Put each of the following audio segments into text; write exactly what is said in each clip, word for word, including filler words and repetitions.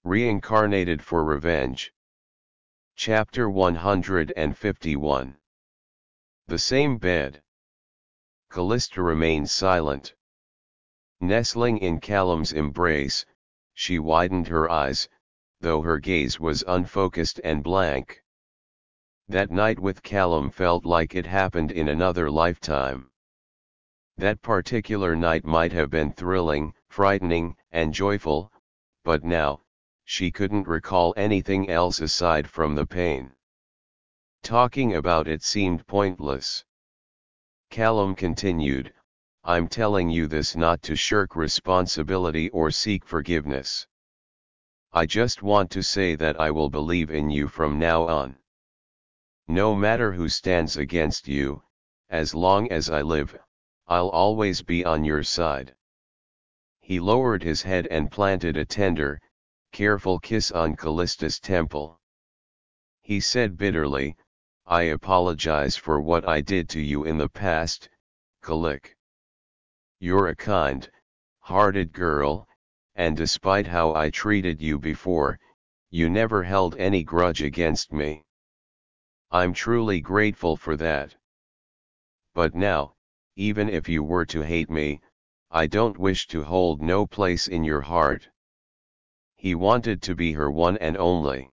Reincarnated for Revenge. Chapter one hundred fifty-one. The same bed. Callista remained silent. Nestling in Callum's embrace, she widened her eyes, though her gaze was unfocused and blank. That night with Callum felt like it happened in another lifetime. That particular night might have been thrilling, frightening, and joyful, but now, she couldn't recall anything else aside from the pain. Talking about it seemed pointless. Callum continued, "I'm telling you this not to shirk responsibility or seek forgiveness. I just want to say that I will believe in you from now on. No matter who stands against you, as long as I live, I'll always be on your side." He lowered his head and planted a tender, careful kiss on Callista's temple. He said bitterly, "I apologize for what I did to you in the past, Calic. You're a kind, hearted girl, and despite how I treated you before, you never held any grudge against me. I'm truly grateful for that. But now, even if you were to hate me, I don't wish to hold no place in your heart." He wanted to be her one and only.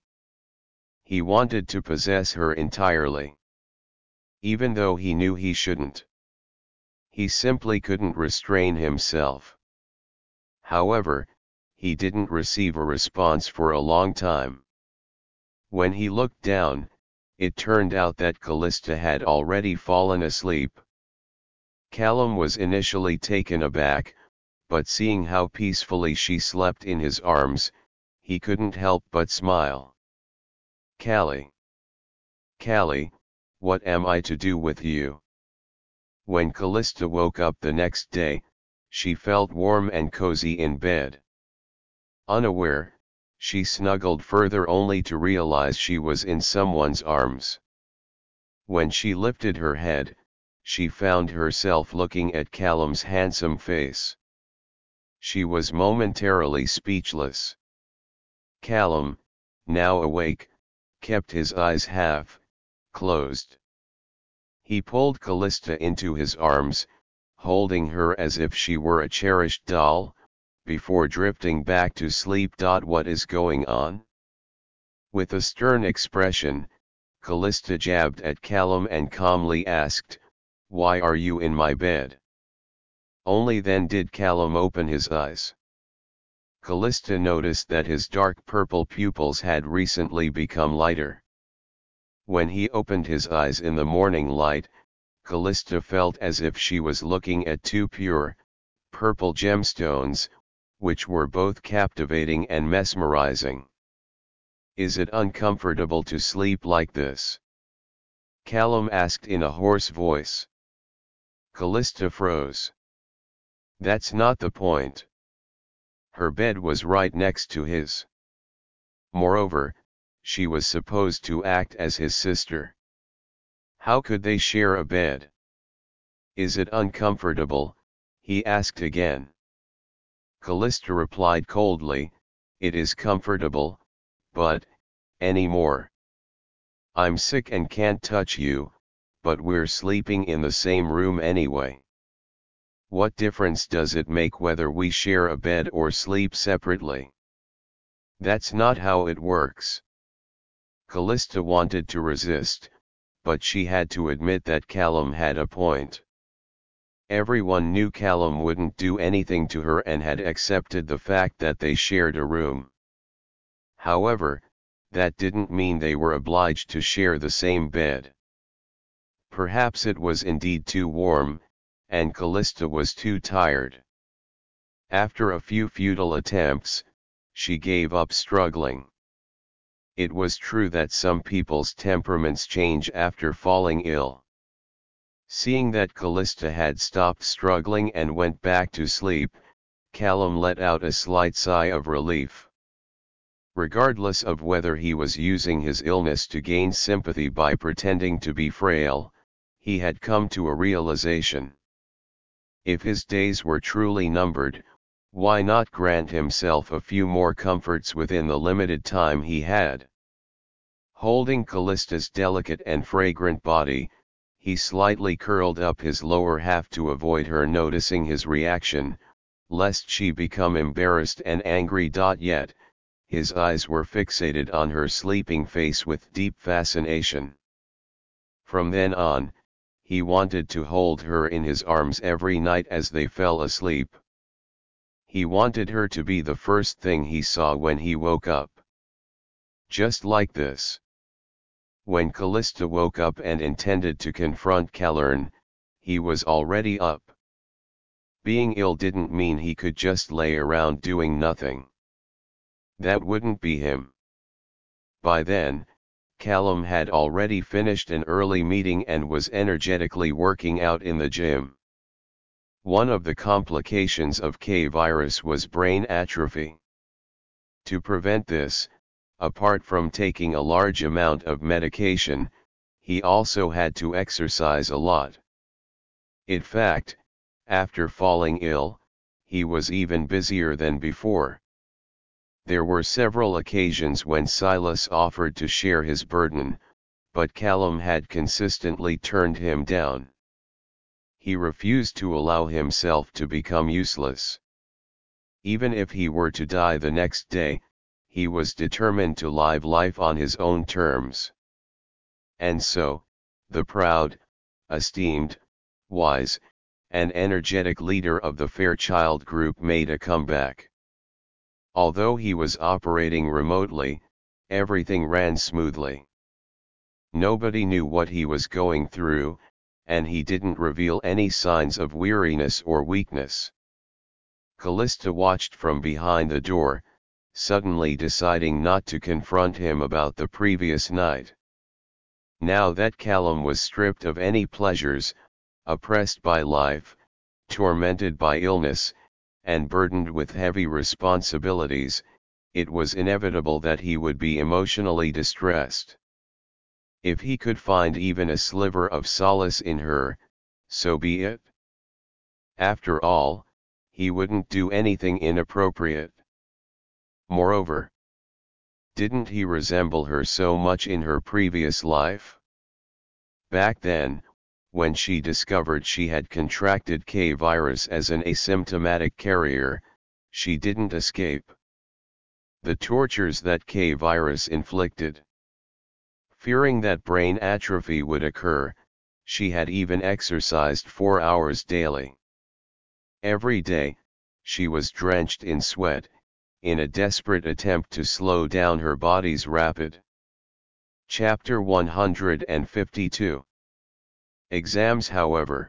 He wanted to possess her entirely. Even though he knew he shouldn't. He simply couldn't restrain himself. However, he didn't receive a response for a long time. When he looked down, it turned out that Callista had already fallen asleep. Callum was initially taken aback, but seeing how peacefully she slept in his arms, he couldn't help but smile. "Callie. Callie, what am I to do with you?" When Callista woke up the next day, she felt warm and cozy in bed. Unaware, she snuggled further only to realize she was in someone's arms. When she lifted her head, she found herself looking at Callum's handsome face. She was momentarily speechless. Callum, now awake, kept his eyes half closed. He pulled Callista into his arms, holding her as if she were a cherished doll, before drifting back to sleep. "What is going on?" With a stern expression, Callista jabbed at Callum and calmly asked, "Why are you in my bed?" Only then did Callum open his eyes. Callista noticed that his dark purple pupils had recently become lighter. When he opened his eyes in the morning light, Callista felt as if she was looking at two pure, purple gemstones, which were both captivating and mesmerizing. "Is it uncomfortable to sleep like this?" Callum asked in a hoarse voice. Callista froze. "That's not the point." Her bed was right next to his. Moreover, she was supposed to act as his sister. How could they share a bed? "Is it uncomfortable?" he asked again. Callista replied coldly, "It is comfortable, but, any more. I'm sick and can't touch you, but we're sleeping in the same room anyway. What difference does it make whether we share a bed or sleep separately?" "That's not how it works." Callista wanted to resist, but she had to admit that Callum had a point. Everyone knew Callum wouldn't do anything to her and had accepted the fact that they shared a room. However, that didn't mean they were obliged to share the same bed. Perhaps it was indeed too warm, and Callista was too tired. After a few futile attempts, she gave up struggling. It was true that some people's temperaments change after falling ill. Seeing that Callista had stopped struggling and went back to sleep, Callum let out a slight sigh of relief. Regardless of whether he was using his illness to gain sympathy by pretending to be frail, he had come to a realization. If his days were truly numbered, Why not grant himself a few more comforts within the limited time he had? Holding Callista's delicate and fragrant body, he slightly curled up his lower half to avoid her noticing his reaction, lest she become embarrassed and angry. Yet, his eyes were fixated on her sleeping face with deep fascination. From then on, he wanted to hold her in his arms every night as they fell asleep. He wanted her to be the first thing he saw when he woke up. Just like this. When Callista woke up and intended to confront Callern, he was already up. Being ill didn't mean he could just lay around doing nothing. That wouldn't be him. By then, Callum had already finished an early meeting and was energetically working out in the gym. One of the complications of K-virus was brain atrophy. To prevent this, apart from taking a large amount of medication, he also had to exercise a lot. In fact, after falling ill, he was even busier than before. There were several occasions when Silas offered to share his burden, but Callum had consistently turned him down. He refused to allow himself to become useless. Even if he were to die the next day, he was determined to live life on his own terms. And so, the proud, esteemed, wise, and energetic leader of the Fairchild Group made a comeback. Although he was operating remotely, everything ran smoothly. Nobody knew what he was going through, and he didn't reveal any signs of weariness or weakness. Callista watched from behind the door, suddenly deciding not to confront him about the previous night. Now that Callum was stripped of any pleasures, oppressed by life, tormented by illness, and burdened with heavy responsibilities, it was inevitable that he would be emotionally distressed. If he could find even a sliver of solace in her, so be it. After all, he wouldn't do anything inappropriate. Moreover, didn't he resemble her so much in her previous life? Back then, when she discovered she had contracted K-virus as an asymptomatic carrier, she didn't escape the tortures that K-virus inflicted. Fearing that brain atrophy would occur, she had even exercised four hours daily. Every day, she was drenched in sweat, in a desperate attempt to slow down her body's rapid. Chapter one hundred fifty-two. Exams. However,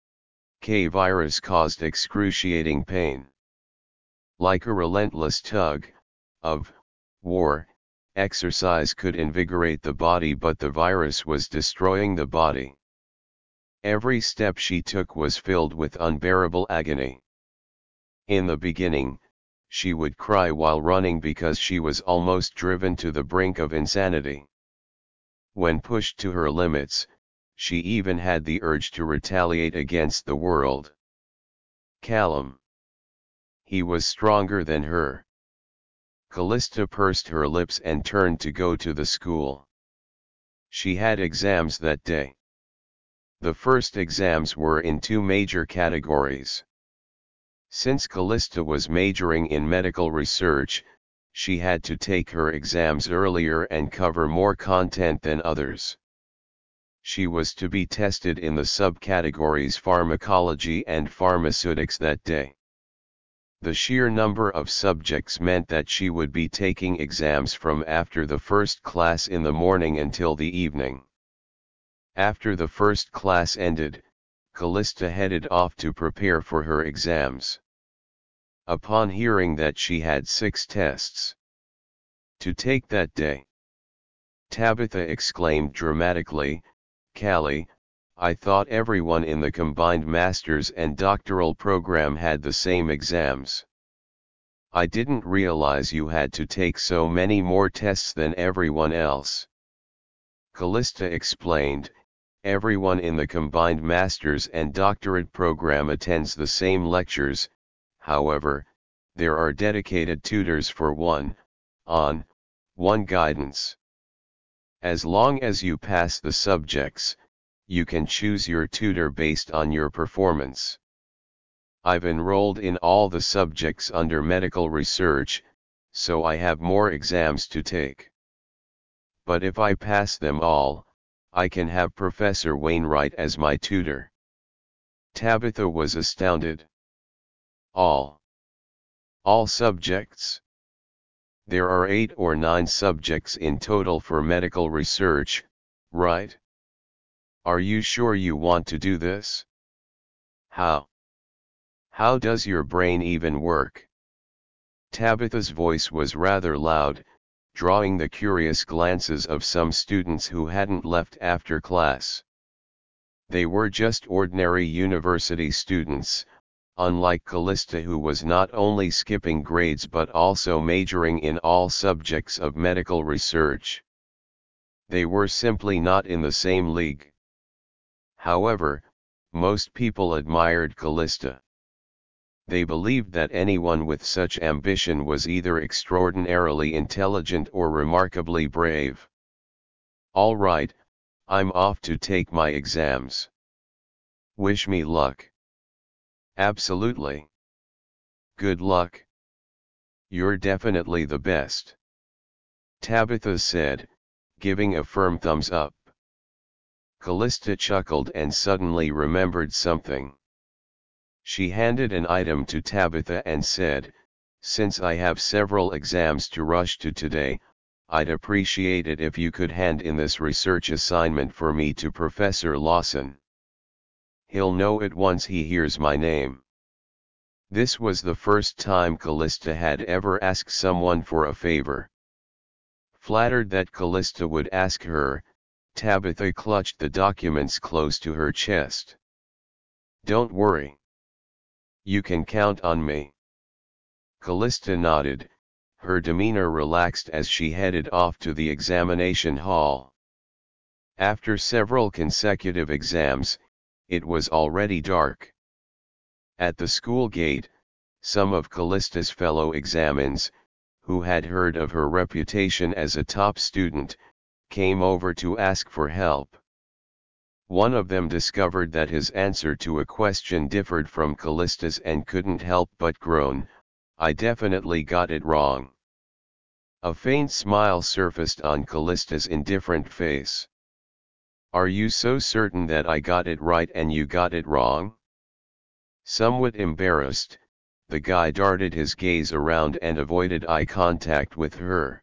K-virus caused excruciating pain. Like a relentless tug of war, exercise could invigorate the body, but the virus was destroying the body. Every step she took was filled with unbearable agony. In the beginning, she would cry while running because she was almost driven to the brink of insanity. When pushed to her limits, she even had the urge to retaliate against the world. Callum. He was stronger than her. Callista pursed her lips and turned to go to the school. She had exams that day. The first exams were in two major categories. Since Callista was majoring in medical research, she had to take her exams earlier and cover more content than others. She was to be tested in the subcategories pharmacology and pharmaceutics that day. The sheer number of subjects meant that she would be taking exams from after the first class in the morning until the evening. After the first class ended, Callista headed off to prepare for her exams. Upon hearing that she had six tests to take that day, Tabitha exclaimed dramatically, "Callie, I thought everyone in the combined master's and doctoral program had the same exams. I didn't realize you had to take so many more tests than everyone else." Callista explained, "Everyone in the combined master's and doctorate program attends the same lectures. However, there are dedicated tutors for one, on, one guidance. As long as you pass the subjects, you can choose your tutor based on your performance. I've enrolled in all the subjects under medical research, so I have more exams to take. But if I pass them all, I can have Professor Wainwright as my tutor. Tabitha was astounded. All. All subjects? There are eight or nine subjects in total for medical research, right? Are you sure you want to do this? How? How does your brain even work? Tabitha's voice was rather loud, drawing the curious glances of some students who hadn't left after class. They were just ordinary university students, unlike Callista, who was not only skipping grades but also majoring in all subjects of medical research. They were simply not in the same league. However, most people admired Callista. They believed that anyone with such ambition was either extraordinarily intelligent or remarkably brave. All right, I'm off to take my exams. Wish me luck. Absolutely. Good luck. You're definitely the best. Tabitha said, giving a firm thumbs up. Callista chuckled and suddenly remembered something. She handed an item to Tabitha and said, "Since I have several exams to rush to today, I'd appreciate it if you could hand in this research assignment for me to Professor Lawson. He'll know it once he hears my name." This was the first time Callista had ever asked someone for a favor. Flattered that Callista would ask her, Tabitha clutched the documents close to her chest. "Don't worry. You can count on me." Callista nodded, her demeanor relaxed as she headed off to the examination hall. After several consecutive exams, it was already dark. At the school gate, some of Callista's fellow examines, who had heard of her reputation as a top student, came over to ask for help. One of them discovered that his answer to a question differed from Callista's and couldn't help but groan, "I definitely got it wrong." A faint smile surfaced on Callista's indifferent face. "Are you so certain that I got it right and you got it wrong?" Somewhat embarrassed, the guy darted his gaze around and avoided eye contact with her.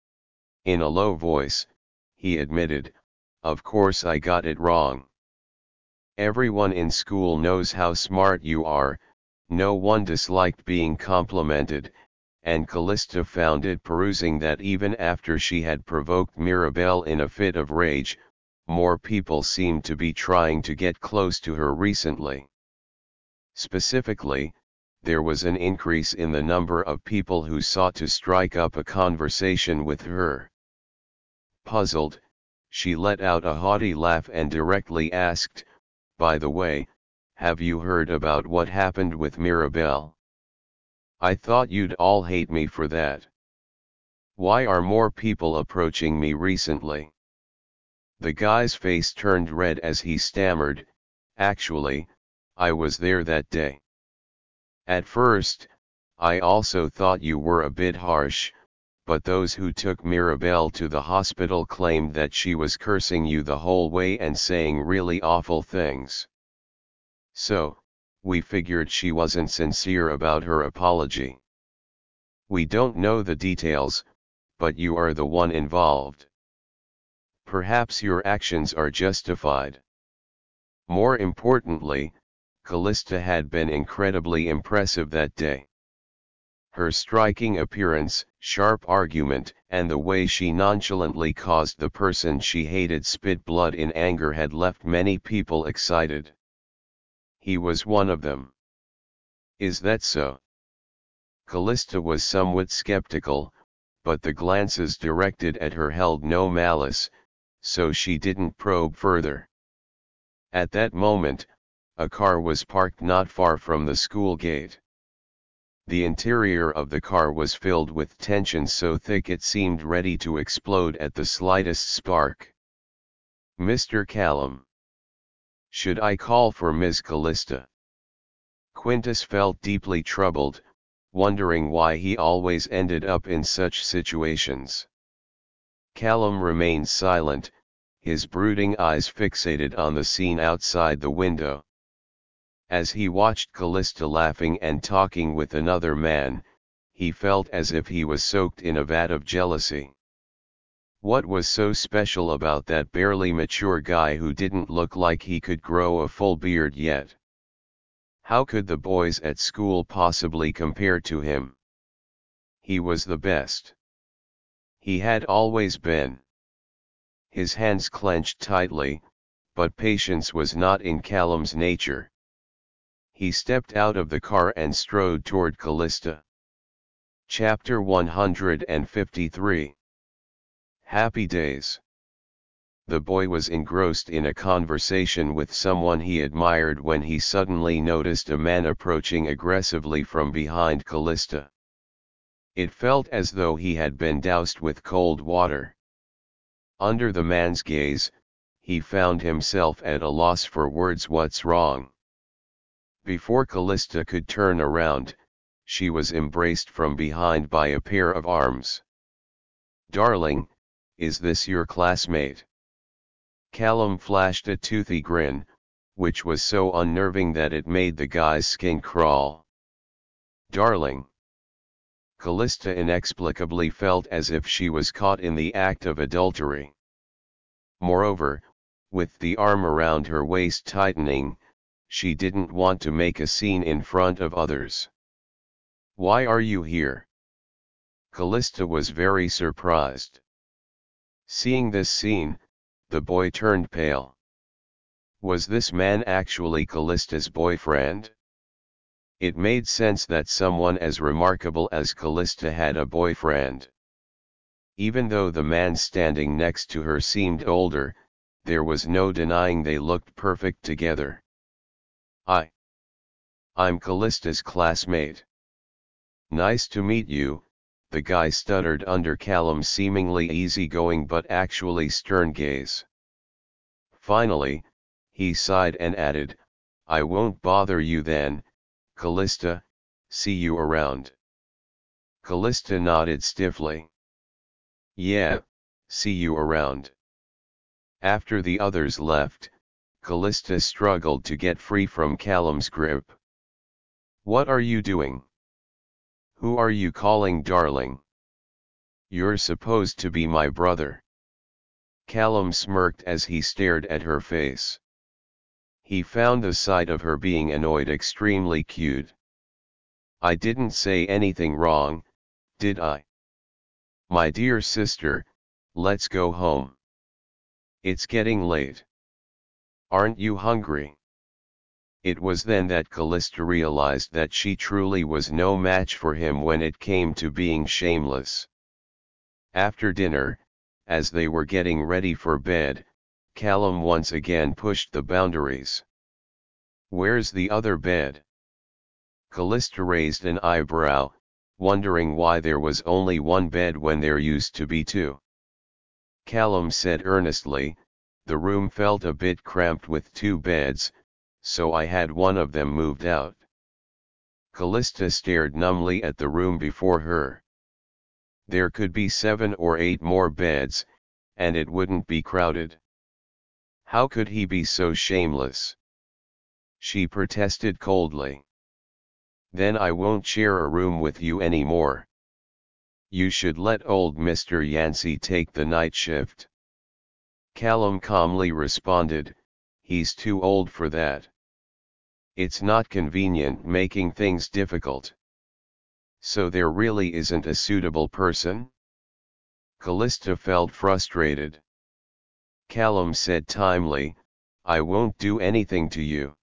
In a low voice, he admitted, "Of course I got it wrong. Everyone in school knows how smart you are." No one disliked being complimented, and Callista found it perusing that even after she had provoked Mirabelle in a fit of rage, more people seemed to be trying to get close to her recently. Specifically, there was an increase in the number of people who sought to strike up a conversation with her. Puzzled, she let out a haughty laugh and directly asked, "By the way, have you heard about what happened with Mirabelle? I thought you'd all hate me for that. Why are more people approaching me recently?" The guy's face turned red as he stammered, "Actually, I was there that day. At first, I also thought you were a bit harsh, but those who took Mirabelle to the hospital claimed that she was cursing you the whole way and saying really awful things. So, we figured she wasn't sincere about her apology. We don't know the details, but you are the one involved. Perhaps your actions are justified." More importantly, Callista had been incredibly impressive that day. Her striking appearance, sharp argument, and the way she nonchalantly caused the person she hated spit blood in anger had left many people excited. He was one of them. "Is that so?" Callista was somewhat skeptical, but the glances directed at her held no malice, so she didn't probe further. At that moment, a car was parked not far from the school gate. The interior of the car was filled with tension so thick it seemed ready to explode at the slightest spark. "Mister Callum. Should I call for Miss Callista?" Quintus felt deeply troubled, wondering why he always ended up in such situations. Callum remained silent, his brooding eyes fixated on the scene outside the window. As he watched Callista laughing and talking with another man, he felt as if he was soaked in a vat of jealousy. What was so special about that barely mature guy who didn't look like he could grow a full beard yet? How could the boys at school possibly compare to him? He was the best. He had always been. His hands clenched tightly, but patience was not in Callum's nature. He stepped out of the car and strode toward Callista. Chapter one hundred fifty-three. Happy Days. The boy was engrossed in a conversation with someone he admired when he suddenly noticed a man approaching aggressively from behind Callista. It felt as though he had been doused with cold water. Under the man's gaze, he found himself at a loss for words. "What's wrong?" Before Callista could turn around, she was embraced from behind by a pair of arms. "Darling, is this your classmate?" Callum flashed a toothy grin, which was so unnerving that it made the guy's skin crawl. "Darling." Callista inexplicably felt as if she was caught in the act of adultery. Moreover, with the arm around her waist tightening, she didn't want to make a scene in front of others. "Why are you here?" Callista was very surprised. Seeing this scene, the boy turned pale. Was this man actually Callista's boyfriend? It made sense that someone as remarkable as Callista had a boyfriend. Even though the man standing next to her seemed older, there was no denying they looked perfect together. I. I'm Callista's classmate." "Nice to meet you," the guy stuttered under Callum's seemingly easygoing but actually stern gaze. Finally, he sighed and added, "I won't bother you then, Callista, see you around." Callista nodded stiffly. "Yeah, see you around." After the others left, Callista struggled to get free from Callum's grip. "What are you doing? Who are you calling darling? You're supposed to be my brother." Callum smirked as he stared at her face. He found the sight of her being annoyed extremely cute. "I didn't say anything wrong, did I? My dear sister, let's go home. It's getting late. Aren't you hungry?" It was then that Callista realized that she truly was no match for him when it came to being shameless. After dinner, as they were getting ready for bed, Callum once again pushed the boundaries. "Where's the other bed?" Callista raised an eyebrow, wondering why there was only one bed when there used to be two. Callum said earnestly, "The room felt a bit cramped with two beds, so I had one of them moved out." Callista stared numbly at the room before her. There could be seven or eight more beds, and it wouldn't be crowded. How could he be so shameless? She protested coldly. "Then I won't share a room with you anymore. You should let old Mister Yancey take the night shift." Callum calmly responded, "He's too old for that. It's not convenient making things difficult." "So there really isn't a suitable person?" Callista felt frustrated. Callum said timely, "I won't do anything to you.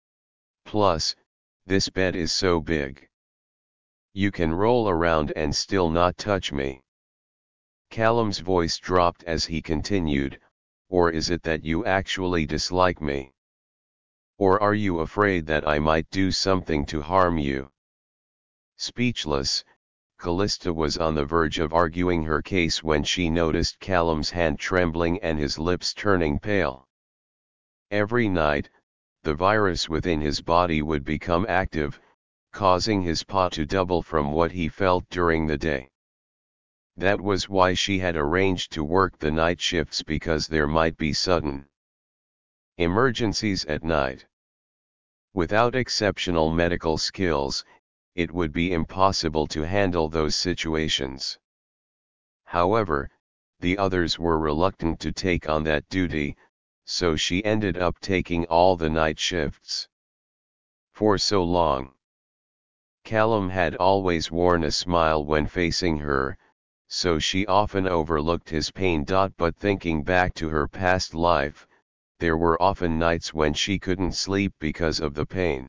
Plus, this bed is so big. You can roll around and still not touch me." Callum's voice dropped as he continued, "Or is it that you actually dislike me? Or are you afraid that I might do something to harm you?" Speechless, Callista was on the verge of arguing her case when she noticed Callum's hand trembling and his lips turning pale. Every night, the virus within his body would become active, causing his P A to double from what he felt during the day. That was why she had arranged to work the night shifts, because there might be sudden emergencies at night. Without exceptional medical skills, it would be impossible to handle those situations. However, the others were reluctant to take on that duty, so she ended up taking all the night shifts. For so long, Callum had always worn a smile when facing her, so she often overlooked his pain. But thinking back to her past life, there were often nights when she couldn't sleep because of the pain.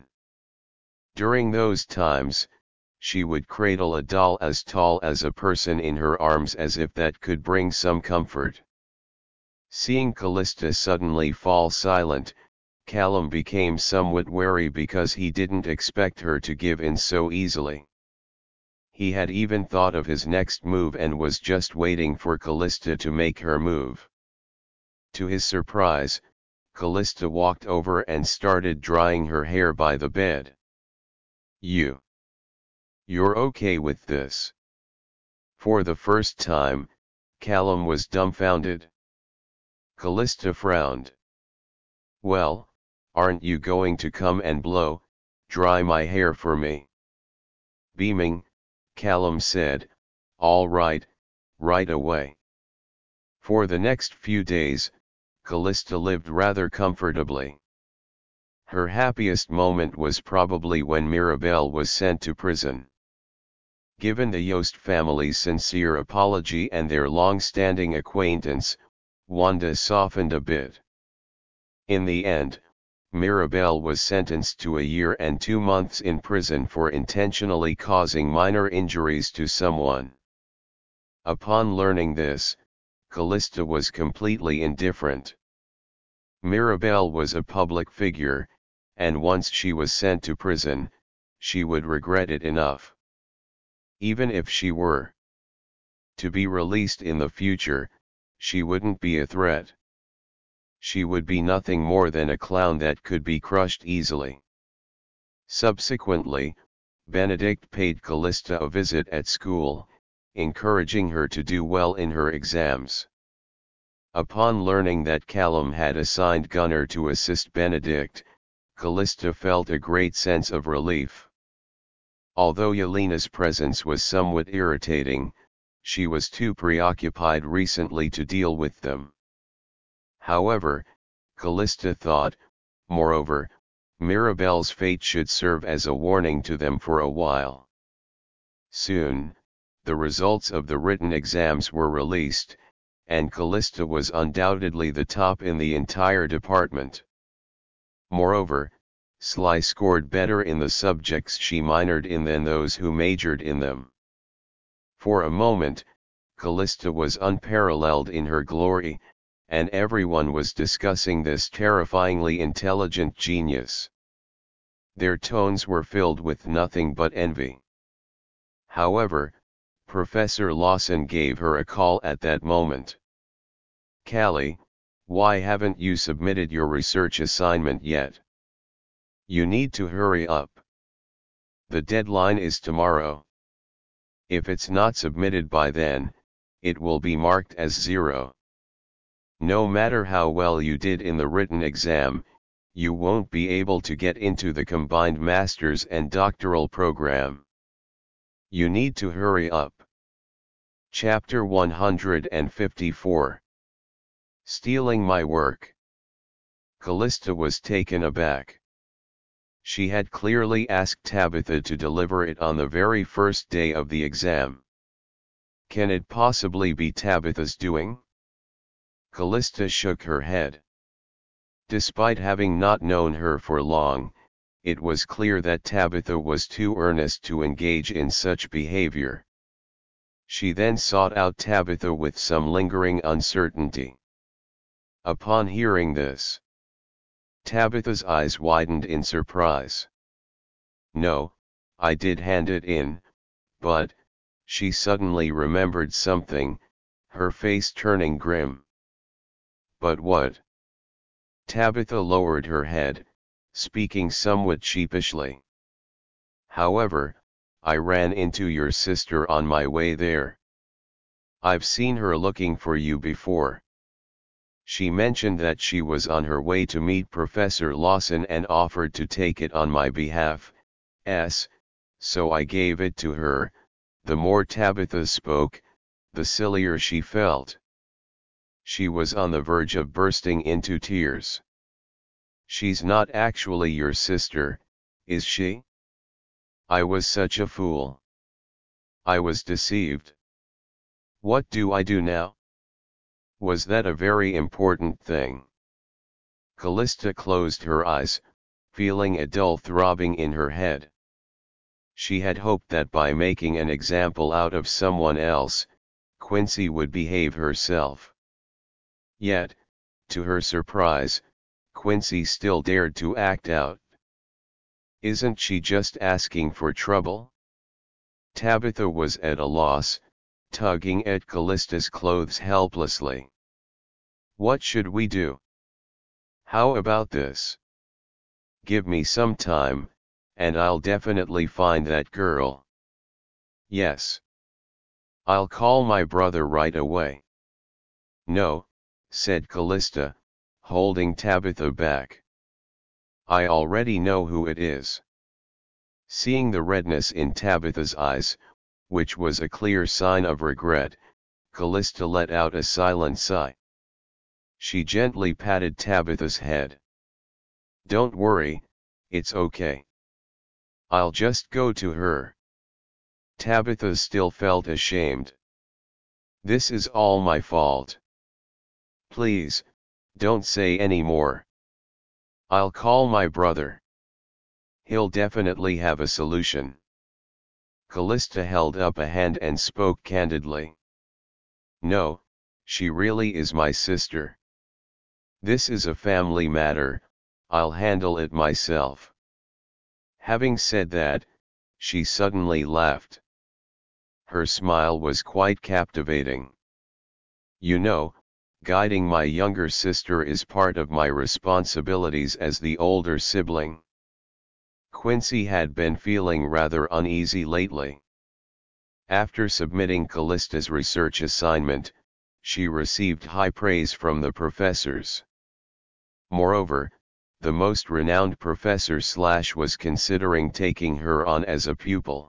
During those times, she would cradle a doll as tall as a person in her arms as if that could bring some comfort. Seeing Callista suddenly fall silent, Callum became somewhat wary because he didn't expect her to give in so easily. He had even thought of his next move and was just waiting for Callista to make her move. To his surprise, Callista walked over and started drying her hair by the bed. You. You're okay with this? For the first time, Callum was dumbfounded. Callista frowned. Well, aren't you going to come and blow, dry my hair for me? Beaming, Callum said, all right, right away. For the next few days, Callista lived rather comfortably. Her happiest moment was probably when Mirabelle was sent to prison. Given the Yost family's sincere apology and their long-standing acquaintance, Wanda softened a bit. In the end, Mirabelle was sentenced to a year and two months in prison for intentionally causing minor injuries to someone. Upon learning this, Callista was completely indifferent. Mirabelle was a public figure, and once she was sent to prison, she would regret it enough. Even if she were to be released in the future, she wouldn't be a threat. She would be nothing more than a clown that could be crushed easily. Subsequently, Benedict paid Callista a visit at school, encouraging her to do well in her exams. Upon learning that Callum had assigned Gunnar to assist Benedict, Callista felt a great sense of relief. Although Yelena's presence was somewhat irritating, she was too preoccupied recently to deal with them. However, Callista thought, moreover, Mirabelle's fate should serve as a warning to them for a while. Soon, the results of the written exams were released, and Callista was undoubtedly the top in the entire department. Moreover, Sly scored better in the subjects she minored in than those who majored in them. For a moment, Callista was unparalleled in her glory, and everyone was discussing this terrifyingly intelligent genius. Their tones were filled with nothing but envy. However, Professor Lawson gave her a call at that moment. Callie, why haven't you submitted your research assignment yet? You need to hurry up. The deadline is tomorrow. If it's not submitted by then, it will be marked as zero. No matter how well you did in the written exam, you won't be able to get into the combined master's and doctoral program. You need to hurry up. Chapter one hundred fifty-four. Stealing my work. Callista was taken aback. She had clearly asked Tabitha to deliver it on the very first day of the exam. Can it possibly be Tabitha's doing? Callista shook her head. Despite having not known her for long, it was clear that Tabitha was too earnest to engage in such behavior. She then sought out Tabitha with some lingering uncertainty. Upon hearing this, Tabitha's eyes widened in surprise. No, I did hand it in, but, she suddenly remembered something, her face turning grim. But what? Tabitha lowered her head, speaking somewhat sheepishly. However, I ran into your sister on my way there. I've seen her looking for you before. She mentioned that she was on her way to meet Professor Lawson and offered to take it on my behalf, s, so I gave it to her. The more Tabitha spoke, the sillier she felt. She was on the verge of bursting into tears. She's not actually your sister, is she? I was such a fool. I was deceived. What do I do now? Was that a very important thing? Callista closed her eyes, feeling a dull throbbing in her head. She had hoped that by making an example out of someone else, Quincy would behave herself. Yet, to her surprise, Quincy still dared to act out. Isn't she just asking for trouble? Tabitha was at a loss, tugging at Callista's clothes helplessly. What should we do? How about this? Give me some time, and I'll definitely find that girl. Yes. I'll call my brother right away. No, said Callista, holding Tabitha back. I already know who it is. Seeing the redness in Tabitha's eyes, which was a clear sign of regret, Callista let out a silent sigh. She gently patted Tabitha's head. Don't worry, it's okay. I'll just go to her. Tabitha still felt ashamed. This is all my fault. Please, don't say any more. I'll call my brother. He'll definitely have a solution. Callista held up a hand and spoke candidly. No, she really is my sister. This is a family matter, I'll handle it myself. Having said that, she suddenly laughed. Her smile was quite captivating. You know, guiding my younger sister is part of my responsibilities as the older sibling. Quincy had been feeling rather uneasy lately. After submitting Callista's research assignment, she received high praise from the professors. Moreover, the most renowned professor Slash was considering taking her on as a pupil.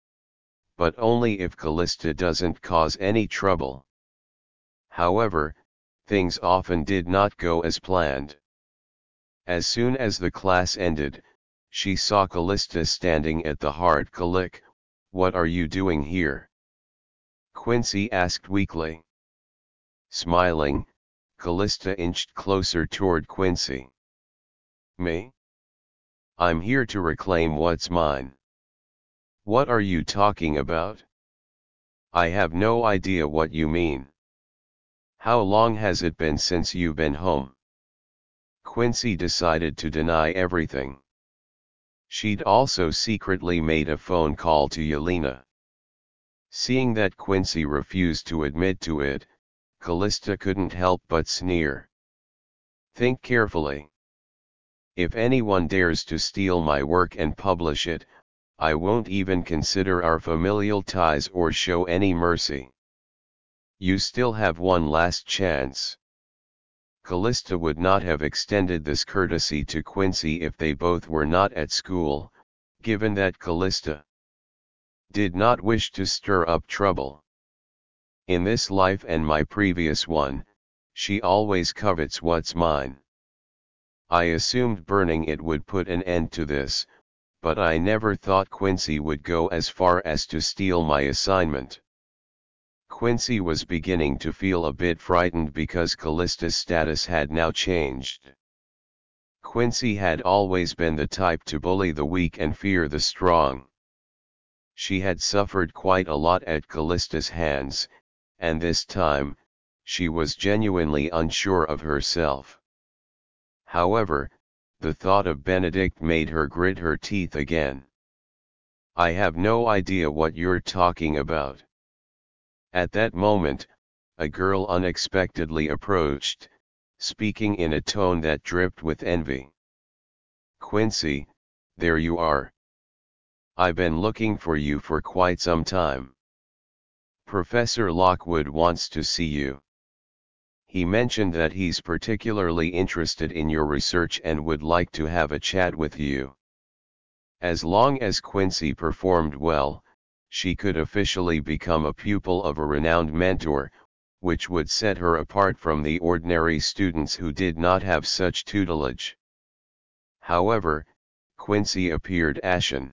But only if Callista doesn't cause any trouble. However, things often did not go as planned. As soon as the class ended, she saw Callista standing at the hard click. What are you doing here? Quincy asked weakly. Smiling, Callista inched closer toward Quincy. Me? I'm here to reclaim what's mine. What are you talking about? I have no idea what you mean. How long has it been since you've been home? Quincy decided to deny everything. She'd also secretly made a phone call to Yelena. Seeing that Quincy refused to admit to it, Callista couldn't help but sneer. Think carefully. If anyone dares to steal my work and publish it, I won't even consider our familial ties or show any mercy. You still have one last chance. Callista would not have extended this courtesy to Quincy if they both were not at school, given that Callista did not wish to stir up trouble. In this life and my previous one, she always covets what's mine. I assumed burning it would put an end to this, but I never thought Quincy would go as far as to steal my assignment. Quincy was beginning to feel a bit frightened because Callista's status had now changed. Quincy had always been the type to bully the weak and fear the strong. She had suffered quite a lot at Callista's hands, and this time, she was genuinely unsure of herself. However, the thought of Benedict made her grit her teeth again. I have no idea what you're talking about. At that moment, a girl unexpectedly approached, speaking in a tone that dripped with envy. Quincy, there you are. I've been looking for you for quite some time. Professor Lockwood wants to see you. He mentioned that he's particularly interested in your research and would like to have a chat with you. As long as Quincy performed well, she could officially become a pupil of a renowned mentor, which would set her apart from the ordinary students who did not have such tutelage. However, Quincy appeared ashen.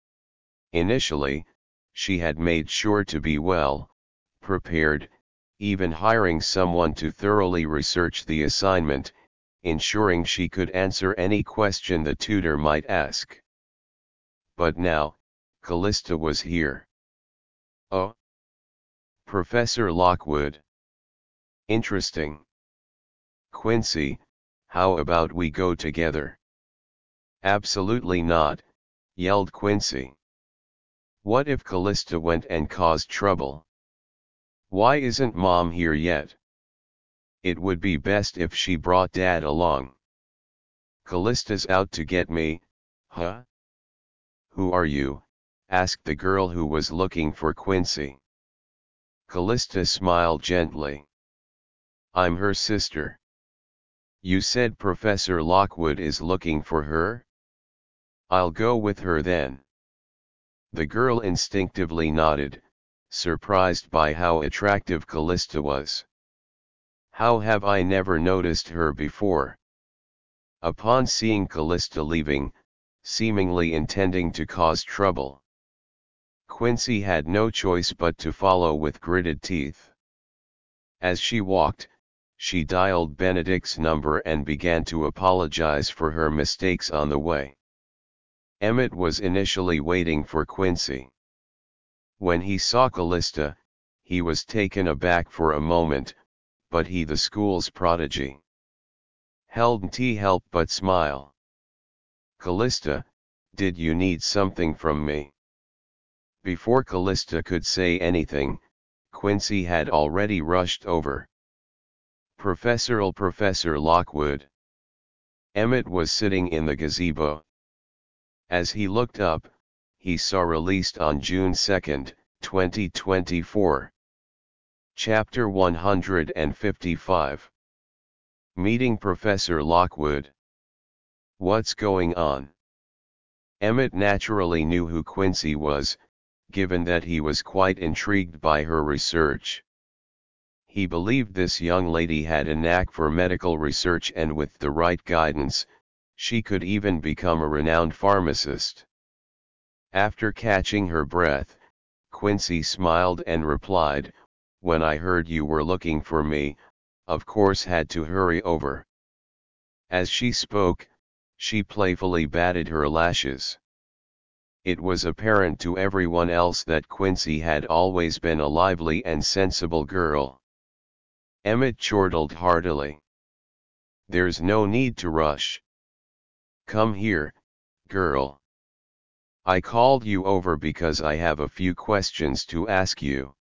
Initially, she had made sure to be well prepared, even hiring someone to thoroughly research the assignment, ensuring she could answer any question the tutor might ask. But now, Callista was here. Oh? Professor Lockwood. Interesting. Quincy, how about we go together? Absolutely not, yelled Quincy. What if Callista went and caused trouble? Why isn't Mom here yet? It would be best if she brought Dad along. Callista's out to get me, huh? Who are you? Asked the girl who was looking for Quincy. Callista smiled gently. I'm her sister. You said Professor Lockwood is looking for her? I'll go with her then. The girl instinctively nodded, surprised by how attractive Callista was. How have I never noticed her before? Upon seeing Callista leaving, seemingly intending to cause trouble, Quincy had no choice but to follow with gritted teeth. As she walked, she dialed Benedict's number and began to apologize for her mistakes on the way. Emmett was initially waiting for Quincy. When he saw Callista, he was taken aback for a moment, but he, the school's prodigy, hadn't helped but smile. Callista, did you need something from me? Before Callista could say anything, Quincy had already rushed over. Professor Professor Lockwood. Emmett was sitting in the gazebo. As he looked up, he saw released on June second, twenty twenty-four. Chapter one hundred fifty-five. Meeting Professor Lockwood. What's going on? Emmett naturally knew who Quincy was, given that he was quite intrigued by her research. He believed this young lady had a knack for medical research, and with the right guidance, she could even become a renowned pharmacist. After catching her breath, Quincy smiled and replied, "When I heard you were looking for me, of course had to hurry over." As she spoke, she playfully batted her lashes. It was apparent to everyone else that Quincy had always been a lively and sensible girl. Emmett chortled heartily. "There's no need to rush. Come here, girl. I called you over because I have a few questions to ask you."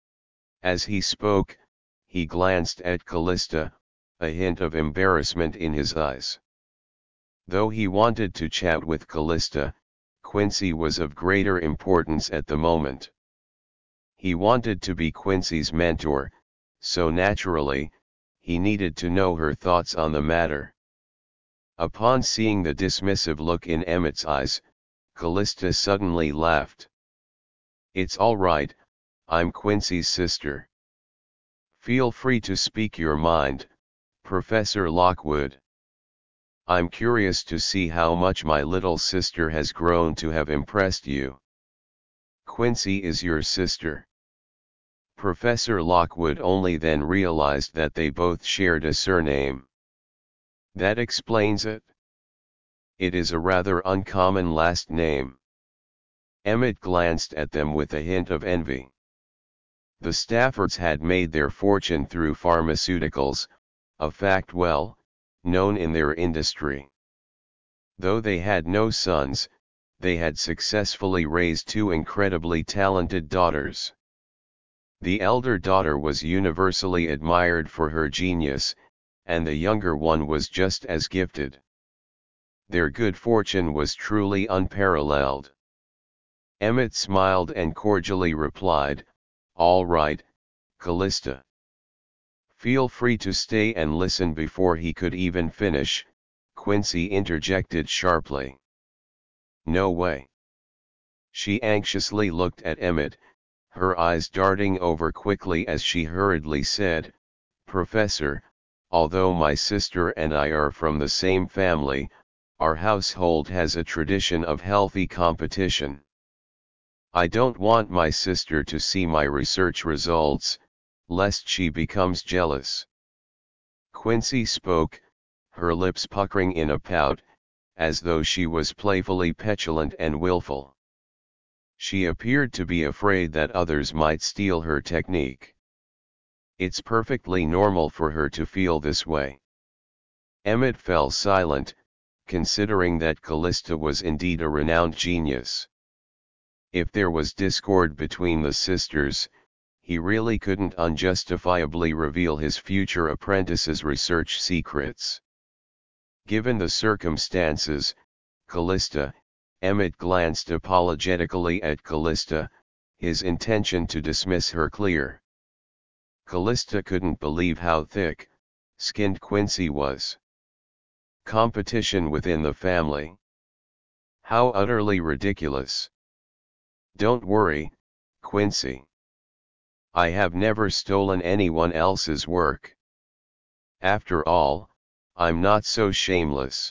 As he spoke, he glanced at Callista, a hint of embarrassment in his eyes. Though he wanted to chat with Callista, Quincy was of greater importance at the moment. He wanted to be Quincy's mentor, so naturally, he needed to know her thoughts on the matter. Upon seeing the dismissive look in Emmett's eyes, Callista suddenly laughed. "It's all right, I'm Quincy's sister. Feel free to speak your mind, Professor Lockwood. I'm curious to see how much my little sister has grown to have impressed you." "Quincy is your sister." Professor Lockwood only then realized that they both shared a surname. "That explains it. It is a rather uncommon last name." Emmett glanced at them with a hint of envy. The Staffords had made their fortune through pharmaceuticals, a fact well known in their industry. Though they had no sons, they had successfully raised two incredibly talented daughters. The elder daughter was universally admired for her genius, and the younger one was just as gifted. Their good fortune was truly unparalleled. Emmett smiled and cordially replied, "All right, Callista. Feel free to stay and listen." Before he could even finish, Quincy interjected sharply, "No way." She anxiously looked at Emmett, her eyes darting over quickly as she hurriedly said, "Professor, although my sister and I are from the same family, our household has a tradition of healthy competition. I don't want my sister to see my research results, lest she becomes jealous." Quincy spoke, her lips puckering in a pout, as though she was playfully petulant and willful. She appeared to be afraid that others might steal her technique. It's perfectly normal for her to feel this way. Emmett fell silent, considering that Callista was indeed a renowned genius. If there was discord between the sisters, he really couldn't unjustifiably reveal his future apprentice's research secrets. Given the circumstances, Callista, Emmett glanced apologetically at Callista, his intention to dismiss her clear. Callista couldn't believe how thick-skinned Quincy was. Competition within the family. How utterly ridiculous. "Don't worry, Quincy. I have never stolen anyone else's work. After all, I'm not so shameless.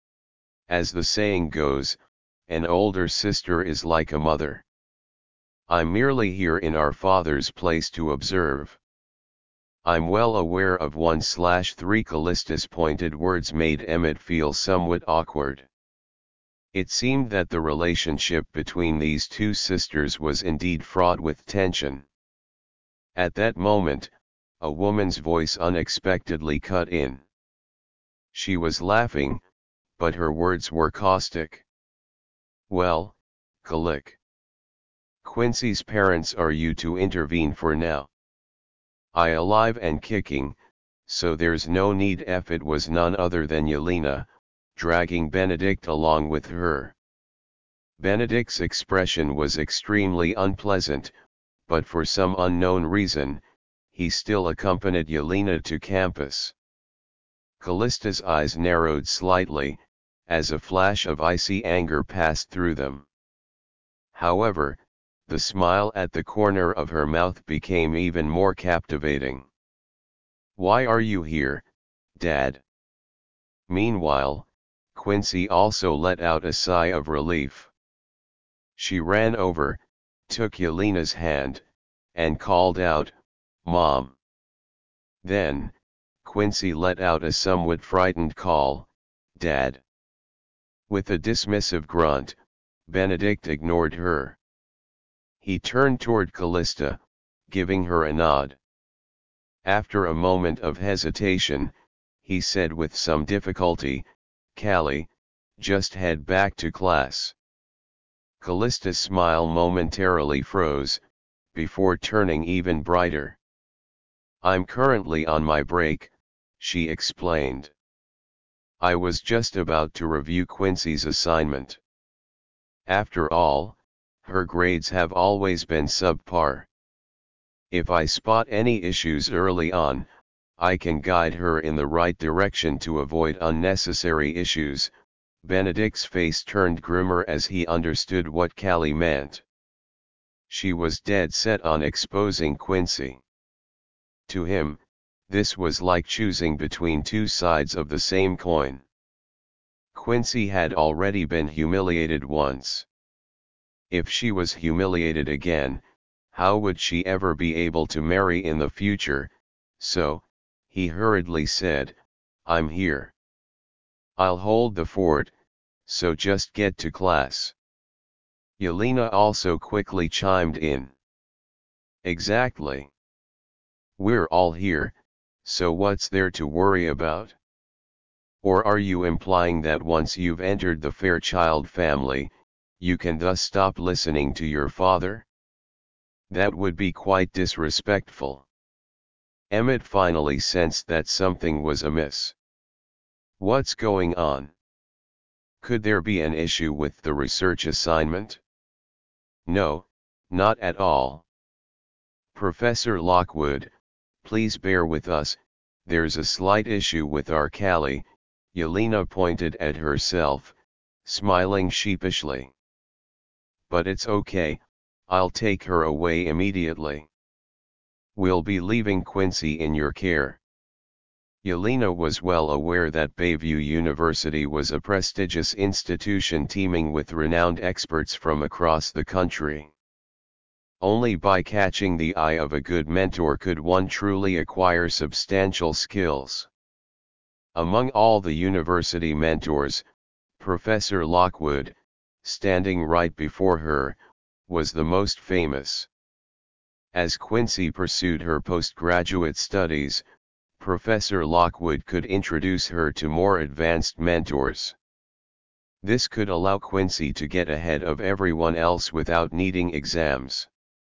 As the saying goes, an older sister is like a mother. I'm merely here in our father's place to observe." "I'm well aware of one slash three." Callista's pointed words made Emmett feel somewhat awkward. It seemed that the relationship between these two sisters was indeed fraught with tension. At that moment, a woman's voice unexpectedly cut in. She was laughing, but her words were caustic. "Well, Callic. Quincy's parents are you to intervene for now. I alive and kicking, so there's no need." If it was none other than Yelena, dragging Benedict along with her. Benedict's expression was extremely unpleasant, but for some unknown reason, he still accompanied Yelena to campus. Callista's eyes narrowed slightly, as a flash of icy anger passed through them. However, the smile at the corner of her mouth became even more captivating. "Why are you here, Dad?" Meanwhile, Quincy also let out a sigh of relief. She ran over, took Yelena's hand, and called out, "Mom." Then, Quincy let out a somewhat frightened call, "Dad." With a dismissive grunt, Benedict ignored her. He turned toward Callista, giving her a nod. After a moment of hesitation, he said with some difficulty, "Callie, just head back to class." Callista's smile momentarily froze, before turning even brighter. "I'm currently on my break," she explained. "I was just about to review Quincy's assignment. After all, her grades have always been subpar. If I spot any issues early on, I can guide her in the right direction to avoid unnecessary issues." Benedict's face turned grimmer as he understood what Callie meant. She was dead set on exposing Quincy. To him, this was like choosing between two sides of the same coin. Quincy had already been humiliated once. If she was humiliated again, how would she ever be able to marry in the future? So, he hurriedly said, "I'm here. I'll hold the fort, so just get to class." Yelena also quickly chimed in. "Exactly. We're all here, so what's there to worry about? Or are you implying that once you've entered the Fairchild family, you can thus stop listening to your father? That would be quite disrespectful. Emmett finally sensed that something was amiss. What's going on? Could there be an issue with the research assignment? No, not at all. Professor Lockwood, please bear with us, there's a slight issue with our Callie. Yelena pointed at herself, smiling sheepishly. But it's okay, I'll take her away immediately. We'll be leaving Quincy in your care. Yelena was well aware that Bayview University was a prestigious institution teeming with renowned experts from across the country. Only by catching the eye of a good mentor could one truly acquire substantial skills. Among all the university mentors, Professor Lockwood, standing right before her, was the most famous. As Quincy pursued her postgraduate studies, Professor Lockwood could introduce her to more advanced mentors. This could allow Quincy to get ahead of everyone else without needing exams.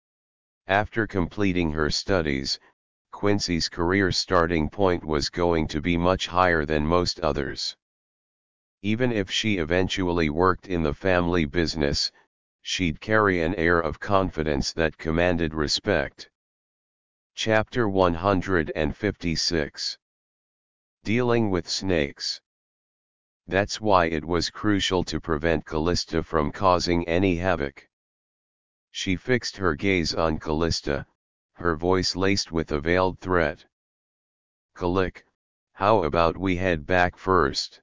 After completing her studies, Quincy's career starting point was going to be much higher than most others. Even if she eventually worked in the family business, she'd carry an air of confidence that commanded respect. Chapter one hundred fifty-six. Dealing with Snakes. That's why it was crucial to prevent Callista from causing any havoc. She fixed her gaze on Callista, her voice laced with a veiled threat. Calic, how about we head back first?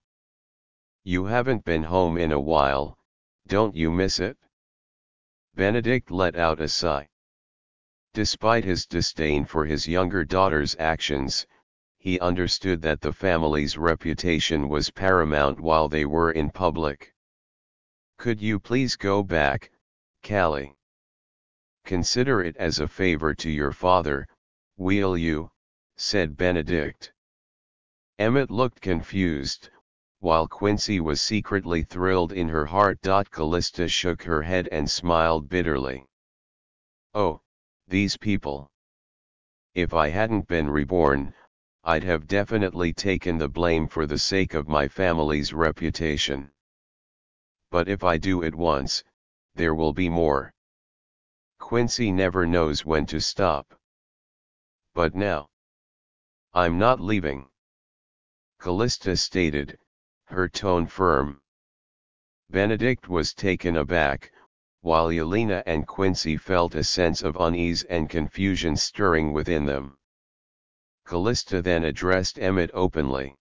You haven't been home in a while, don't you miss it? Benedict let out a sigh. Despite his disdain for his younger daughter's actions, he understood that the family's reputation was paramount while they were in public. Could you please go back, Callie? Consider it as a favor to your father, will you? Said Benedict. Emmett looked confused, while Quincy was secretly thrilled in her heart. Callista shook her head and smiled bitterly. Oh, these people. If I hadn't been reborn, I'd have definitely taken the blame for the sake of my family's reputation. But if I do it once, there will be more. Quincy never knows when to stop. But now, I'm not leaving, Callista stated, her tone firm. Benedict was taken aback, while Yelena and Quincy felt a sense of unease and confusion stirring within them. Callista then addressed Emmett openly.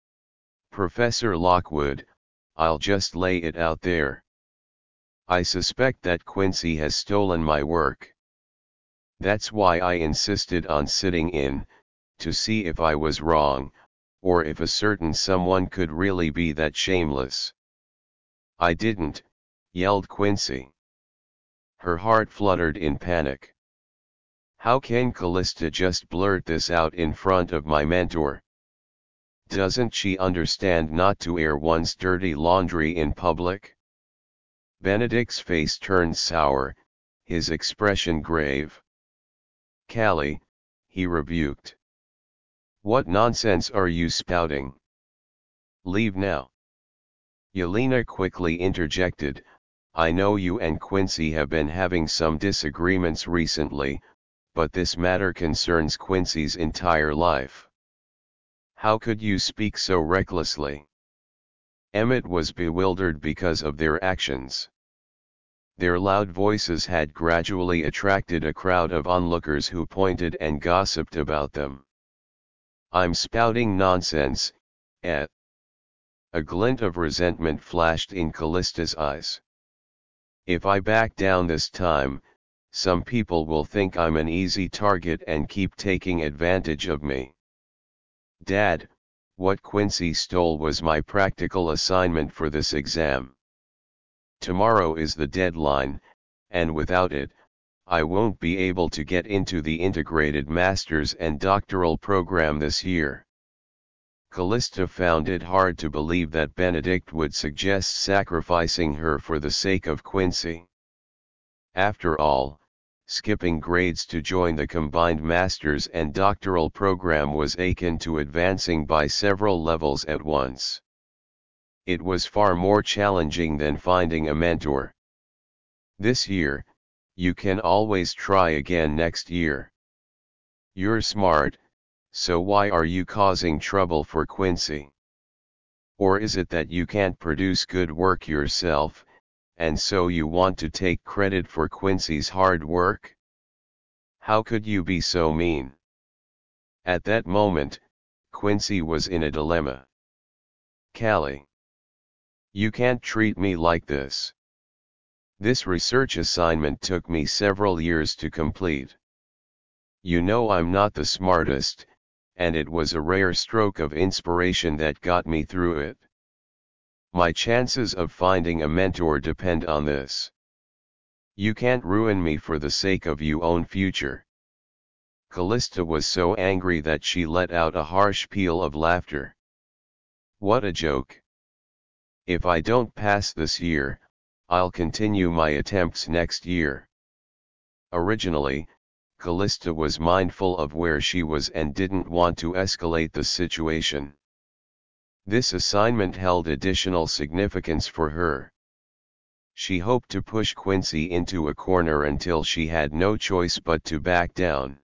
Professor Lockwood, I'll just lay it out there. I suspect that Quincy has stolen my work. That's why I insisted on sitting in, to see if I was wrong, or if a certain someone could really be that shameless. I didn't, yelled Quincy. Her heart fluttered in panic. How can Callista just blurt this out in front of my mentor? Doesn't she understand not to air one's dirty laundry in public? Benedict's face turned sour, his expression grave. Callie, he rebuked. What nonsense are you spouting? Leave now. Yelena quickly interjected, I know you and Quincy have been having some disagreements recently, but this matter concerns Quincy's entire life. How could you speak so recklessly? Emmett was bewildered because of their actions. Their loud voices had gradually attracted a crowd of onlookers who pointed and gossiped about them. I'm spouting nonsense, eh? A glint of resentment flashed in Callista's eyes. If I back down this time, some people will think I'm an easy target and keep taking advantage of me. Dad, what Quincy stole was my practical assignment for this exam. Tomorrow is the deadline, and without it, I won't be able to get into the integrated master's and doctoral program this year. Callista found it hard to believe that Benedict would suggest sacrificing her for the sake of Quincy. After all, skipping grades to join the combined master's and doctoral program was akin to advancing by several levels at once. It was far more challenging than finding a mentor. This year, you can always try again next year. You're smart, so why are you causing trouble for Quincy? Or is it that you can't produce good work yourself, and so you want to take credit for Quincy's hard work? How could you be so mean? At that moment, Quincy was in a dilemma. Callie, you can't treat me like this. This research assignment took me several years to complete. You know I'm not the smartest, and it was a rare stroke of inspiration that got me through it. My chances of finding a mentor depend on this. You can't ruin me for the sake of your own future. Callista was so angry that she let out a harsh peal of laughter. What a joke. If I don't pass this year, I'll continue my attempts next year. Originally, Callista was mindful of where she was and didn't want to escalate the situation. This assignment held additional significance for her. She hoped to push Quincy into a corner until she had no choice but to back down.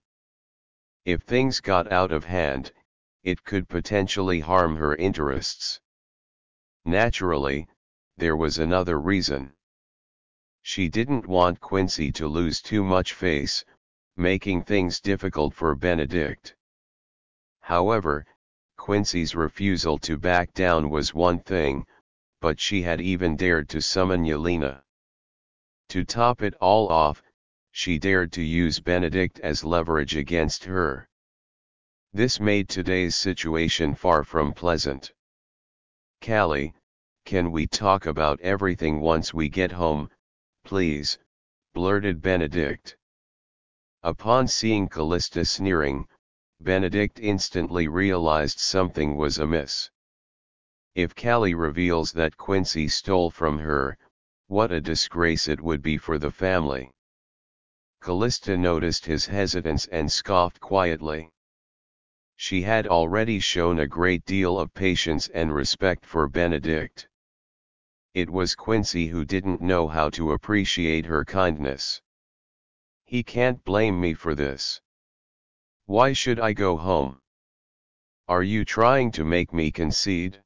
If things got out of hand, it could potentially harm her interests. Naturally, there was another reason. She didn't want Quincy to lose too much face, making things difficult for Benedict. However, Quincy's refusal to back down was one thing, but she had even dared to summon Yelena. To top it all off, she dared to use Benedict as leverage against her. This made today's situation far from pleasant. Callie, can we talk about everything once we get home, please? Blurted Benedict. Upon seeing Callista sneering, Benedict instantly realized something was amiss. If Callie reveals that Quincy stole from her, what a disgrace it would be for the family. Callista noticed his hesitance and scoffed quietly. She had already shown a great deal of patience and respect for Benedict. It was Quincy who didn't know how to appreciate her kindness. He can't blame me for this. Why should I go home? Are you trying to make me concede?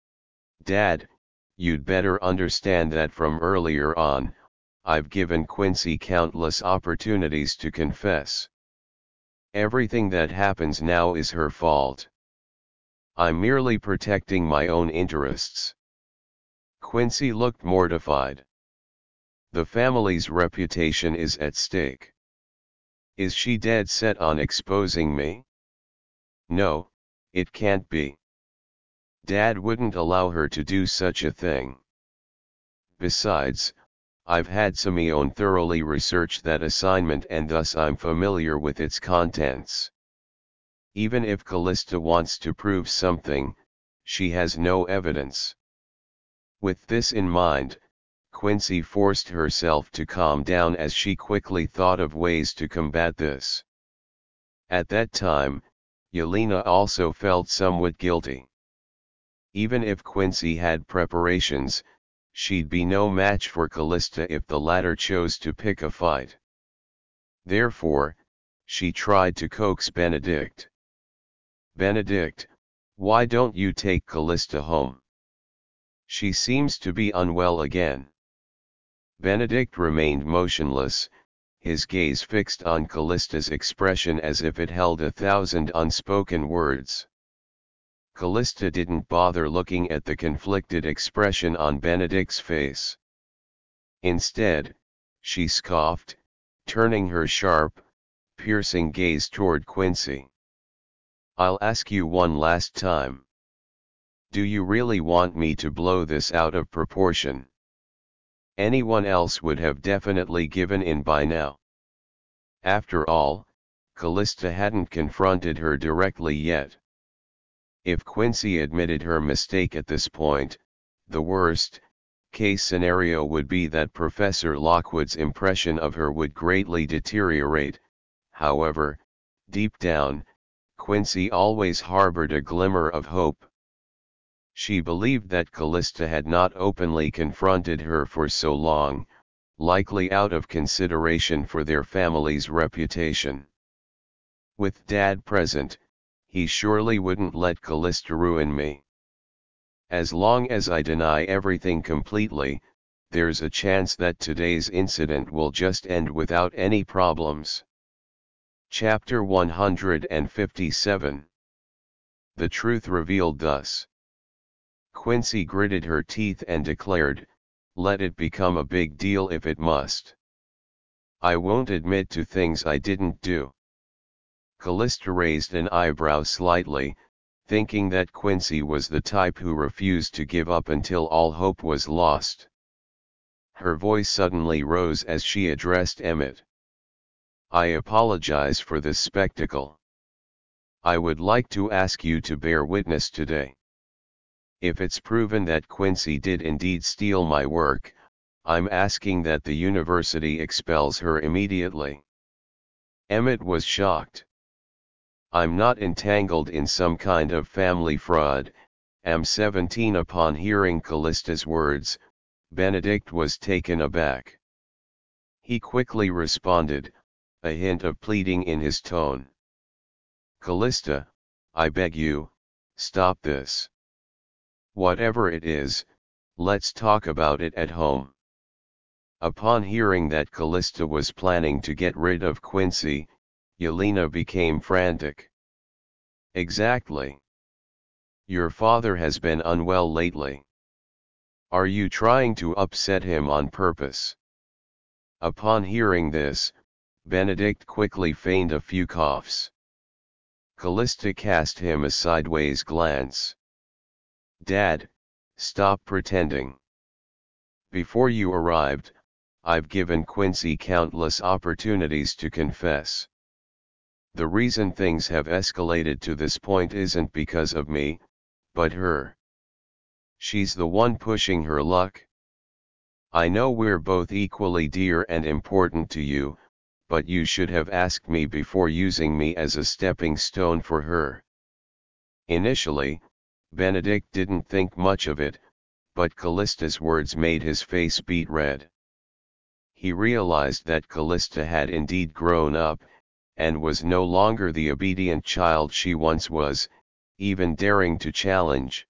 Dad, you'd better understand that from earlier on, I've given Quincy countless opportunities to confess. Everything that happens now is her fault. I'm merely protecting my own interests. Quincy looked mortified. The family's reputation is at stake. Is she dead set on exposing me? No, it can't be. Dad wouldn't allow her to do such a thing. Besides, I've had Simeon thoroughly research that assignment and thus I'm familiar with its contents. Even if Callista wants to prove something, she has no evidence. With this in mind, Quincy forced herself to calm down as she quickly thought of ways to combat this. At that time, Yelena also felt somewhat guilty. Even if Quincy had preparations, she'd be no match for Callista if the latter chose to pick a fight. Therefore, she tried to coax Benedict. Benedict, why don't you take Callista home? She seems to be unwell again. Benedict remained motionless, his gaze fixed on Callista's expression as if it held a thousand unspoken words. Callista didn't bother looking at the conflicted expression on Benedict's face. Instead, she scoffed, turning her sharp, piercing gaze toward Quincy. I'll ask you one last time. Do you really want me to blow this out of proportion? Anyone else would have definitely given in by now. After all, Callista hadn't confronted her directly yet. If Quincy admitted her mistake at this point, the worst case scenario would be that Professor Lockwood's impression of her would greatly deteriorate. However, deep down, Quincy always harbored a glimmer of hope. She believed that Callista had not openly confronted her for so long, likely out of consideration for their family's reputation. With Dad present, he surely wouldn't let Callista ruin me. As long as I deny everything completely, there's a chance that today's incident will just end without any problems. Chapter one hundred fifty-seven. The truth revealed thus. Quincy gritted her teeth and declared, "Let it become a big deal if it must. I won't admit to things I didn't do." Callista raised an eyebrow slightly, thinking that Quincy was the type who refused to give up until all hope was lost. Her voice suddenly rose as she addressed Emmett. "I apologize for this spectacle. I would like to ask you to bear witness today. If it's proven that Quincy did indeed steal my work, I'm asking that the university expels her immediately." Emmett was shocked. "I'm not entangled in some kind of family fraud, I'm seventeen." Upon hearing Callista's words, Benedict was taken aback. He quickly responded, a hint of pleading in his tone. "Callista, I beg you, stop this. Whatever it is, let's talk about it at home." Upon hearing that Callista was planning to get rid of Quincy, Yelena became frantic. "Exactly. Your father has been unwell lately. Are you trying to upset him on purpose?" Upon hearing this, Benedict quickly feigned a few coughs. Callista cast him a sideways glance. "Dad, stop pretending. Before you arrived, I've given Quincy countless opportunities to confess. The reason things have escalated to this point isn't because of me, but her. She's the one pushing her luck. I know we're both equally dear and important to you, but you should have asked me before using me as a stepping stone for her." Initially, Benedict didn't think much of it, but Callista's words made his face beet red. He realized that Callista had indeed grown up, and was no longer the obedient child she once was, even daring to challenge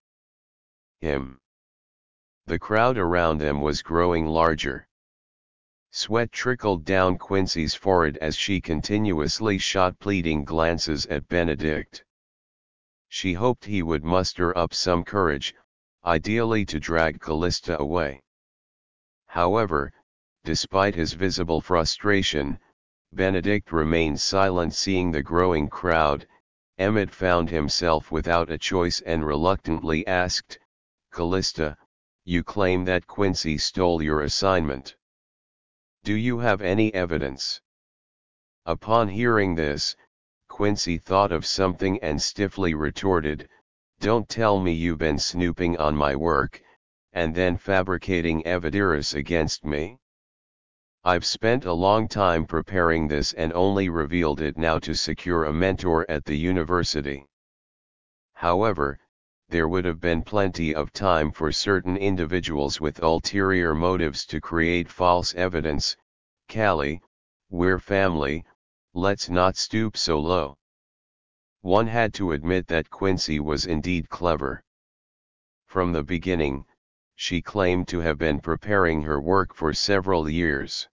him. The crowd around them was growing larger. Sweat trickled down Quincy's forehead as she continuously shot pleading glances at Benedict. She hoped he would muster up some courage, ideally to drag Callista away. However, despite his visible frustration, Benedict remained silent. Seeing the growing crowd, Emmett found himself without a choice and reluctantly asked, "Callista, you claim that Quincy stole your assignment. Do you have any evidence?" Upon hearing this, Quincy thought of something and stiffly retorted, "Don't tell me you've been snooping on my work, and then fabricating evidence against me. I've spent a long time preparing this and only revealed it now to secure a mentor at the university. However, there would have been plenty of time for certain individuals with ulterior motives to create false evidence. Callie, we're family, let's not stoop so low." One had to admit that Quincy was indeed clever. From the beginning, she claimed to have been preparing her work for several years.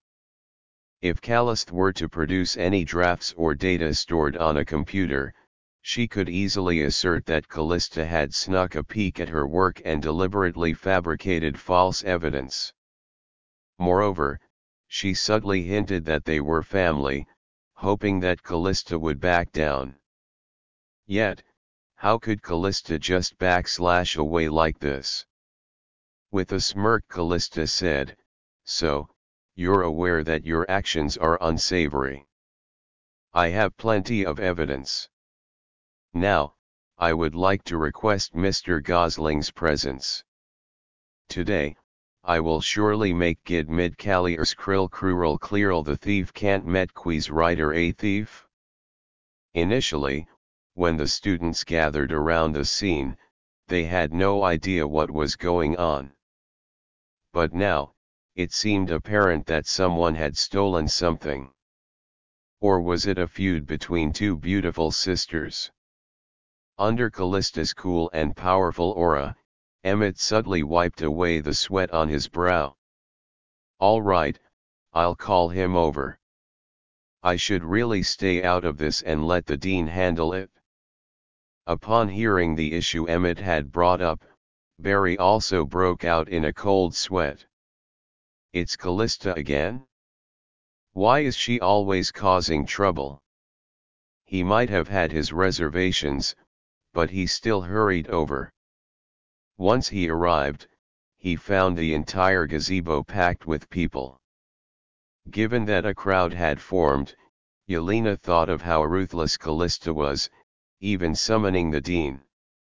If Callista were to produce any drafts or data stored on a computer, she could easily assert that Callista had snuck a peek at her work and deliberately fabricated false evidence. Moreover, she subtly hinted that they were family, hoping that Callista would back down. Yet, how could Callista just backslash away like this? With a smirk, Callista said, "So, you're aware that your actions are unsavory. I have plenty of evidence. Now, I would like to request Mister Gosling's presence. Today, I will surely make Gid mid Calliers krill cruel clearl the thief can't met quiz writer a thief. Initially, when the students gathered around the scene, they had no idea what was going on. But now, it seemed apparent that someone had stolen something. Or was it a feud between two beautiful sisters? Under Callista's cool and powerful aura, Emmett subtly wiped away the sweat on his brow. All right, I'll call him over. I should really stay out of this and let the dean handle it. Upon hearing the issue Emmett had brought up, Barry also broke out in a cold sweat. It's Callista again? Why is she always causing trouble? He might have had his reservations, but he still hurried over. Once he arrived, he found the entire gazebo packed with people. Given that a crowd had formed, Yelena thought of how ruthless Callista was, even summoning the dean.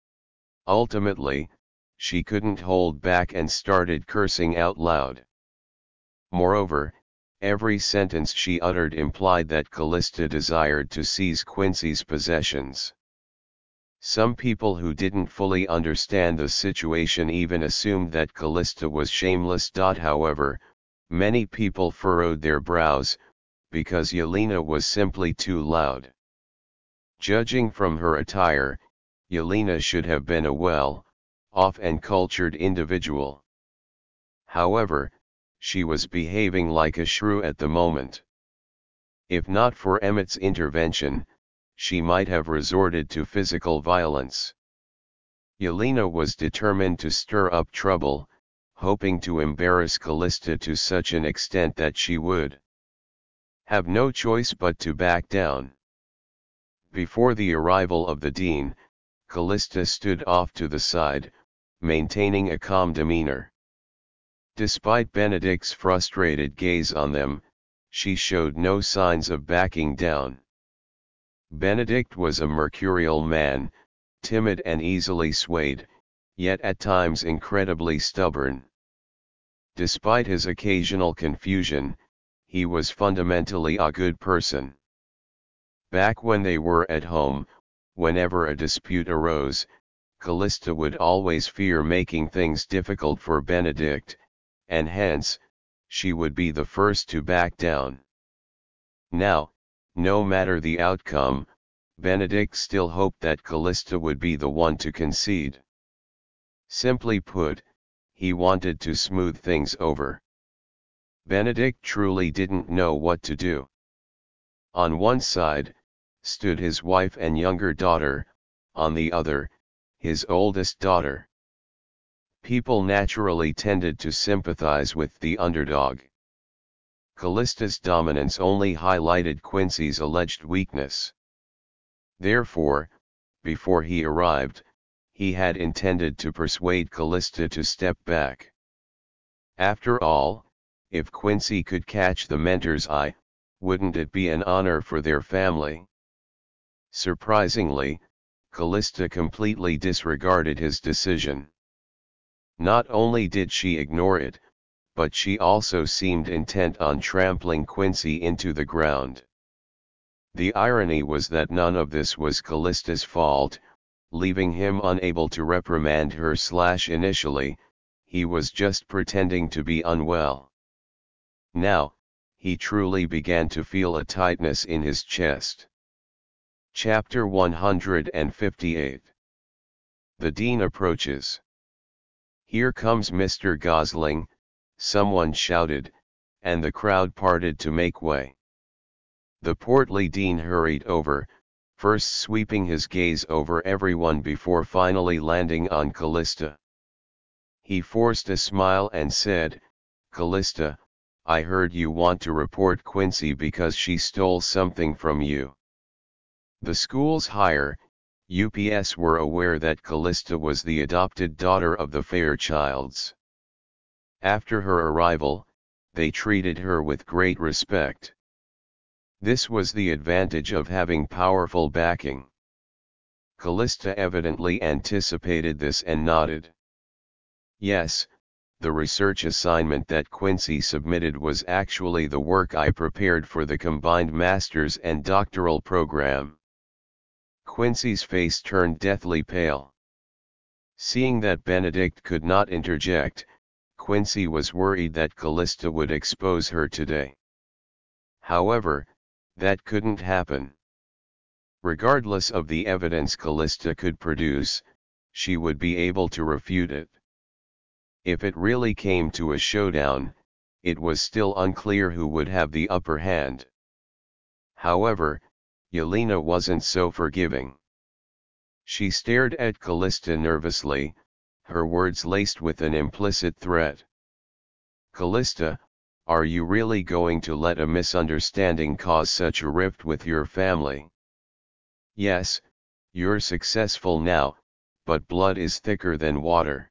Ultimately, she couldn't hold back and started cursing out loud. Moreover, every sentence she uttered implied that Callista desired to seize Quincy's possessions. Some people who didn't fully understand the situation even assumed that Callista was shameless. However, many people furrowed their brows, because Yelena was simply too loud. Judging from her attire, Yelena should have been a well-off and cultured individual. However, she was behaving like a shrew at the moment. If not for Emmett's intervention, she might have resorted to physical violence. Yelena was determined to stir up trouble, hoping to embarrass Callista to such an extent that she would have no choice but to back down. Before the arrival of the dean, Callista stood off to the side, maintaining a calm demeanor. Despite Benedict's frustrated gaze on them, she showed no signs of backing down. Benedict was a mercurial man, timid and easily swayed, yet at times incredibly stubborn. Despite his occasional confusion, he was fundamentally a good person. Back when they were at home, whenever a dispute arose, Callista would always fear making things difficult for Benedict, and hence, she would be the first to back down. Now, no matter the outcome, Benedict still hoped that Callista would be the one to concede. Simply put, he wanted to smooth things over. Benedict truly didn't know what to do. On one side, stood his wife and younger daughter, on the other, his oldest daughter. People naturally tended to sympathize with the underdog. Callista's dominance only highlighted Quincy's alleged weakness. Therefore, before he arrived, he had intended to persuade Callista to step back. After all, if Quincy could catch the mentor's eye, wouldn't it be an honor for their family? Surprisingly, Callista completely disregarded his decision. Not only did she ignore it, but she also seemed intent on trampling Quincy into the ground. The irony was that none of this was Callista's fault, leaving him unable to reprimand her slash initially, he was just pretending to be unwell. Now, he truly began to feel a tightness in his chest. Chapter one hundred fifty-eight. The Dean approaches. "Here comes Mister Gosling," someone shouted, and the crowd parted to make way. The portly dean hurried over, first sweeping his gaze over everyone before finally landing on Callista. He forced a smile and said, "Callista, I heard you want to report Quincy because she stole something from you." The school's higher, U P S were aware that Callista was the adopted daughter of the Fairchilds. After her arrival, they treated her with great respect. This was the advantage of having powerful backing. Callista evidently anticipated this and nodded. Yes, the research assignment that Quincy submitted was actually the work I prepared for the combined master's and doctoral program. Quincy's face turned deathly pale. Seeing that Benedict could not interject, Quincy was worried that Callista would expose her today. However, that couldn't happen. Regardless of the evidence Callista could produce, she would be able to refute it. If it really came to a showdown, it was still unclear who would have the upper hand. However, Yelena wasn't so forgiving. She stared at Callista nervously, her words laced with an implicit threat. Callista, are you really going to let a misunderstanding cause such a rift with your family? Yes, you're successful now, but blood is thicker than water.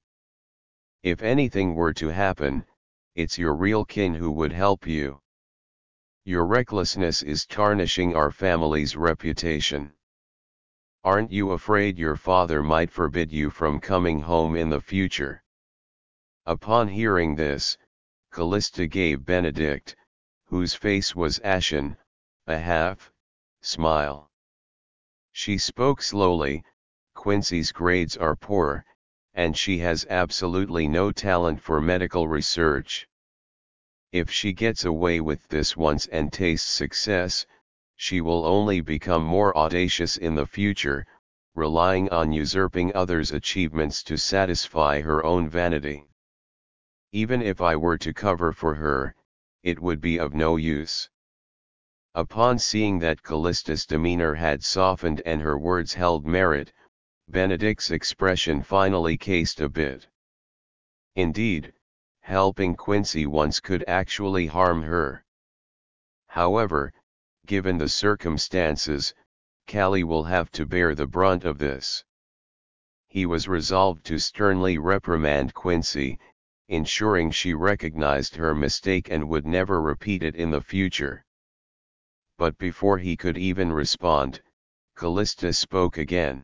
If anything were to happen, it's your real kin who would help you. Your recklessness is tarnishing our family's reputation. Aren't you afraid your father might forbid you from coming home in the future? Upon hearing this, Callista gave Benedict, whose face was ashen, a half-smile. She spoke slowly, Quincy's grades are poor, and she has absolutely no talent for medical research. If she gets away with this once and tastes success, she will only become more audacious in the future, relying on usurping others' achievements to satisfy her own vanity. Even if I were to cover for her, it would be of no use. Upon seeing that Callista's demeanor had softened and her words held merit, Benedict's expression finally cased a bit. Indeed, helping Quincy once could actually harm her. However, given the circumstances, Callie will have to bear the brunt of this. He was resolved to sternly reprimand Quincy, ensuring she recognized her mistake and would never repeat it in the future. But before he could even respond, Callista spoke again.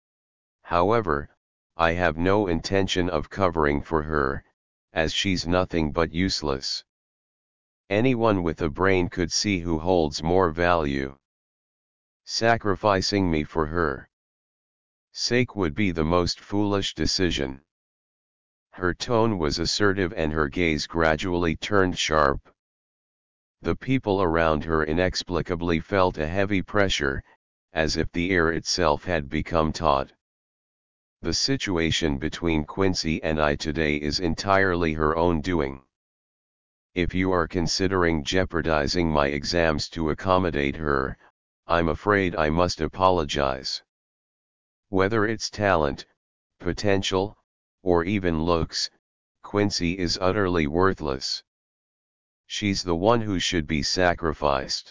However, I have no intention of covering for her, as she's nothing but useless. Anyone with a brain could see who holds more value. Sacrificing me for her sake would be the most foolish decision. Her tone was assertive and her gaze gradually turned sharp. The people around her inexplicably felt a heavy pressure, as if the air itself had become taut. The situation between Quincy and I today is entirely her own doing. If you are considering jeopardizing my exams to accommodate her, I'm afraid I must apologize. Whether it's talent, potential, or even looks, Quincy is utterly worthless. She's the one who should be sacrificed.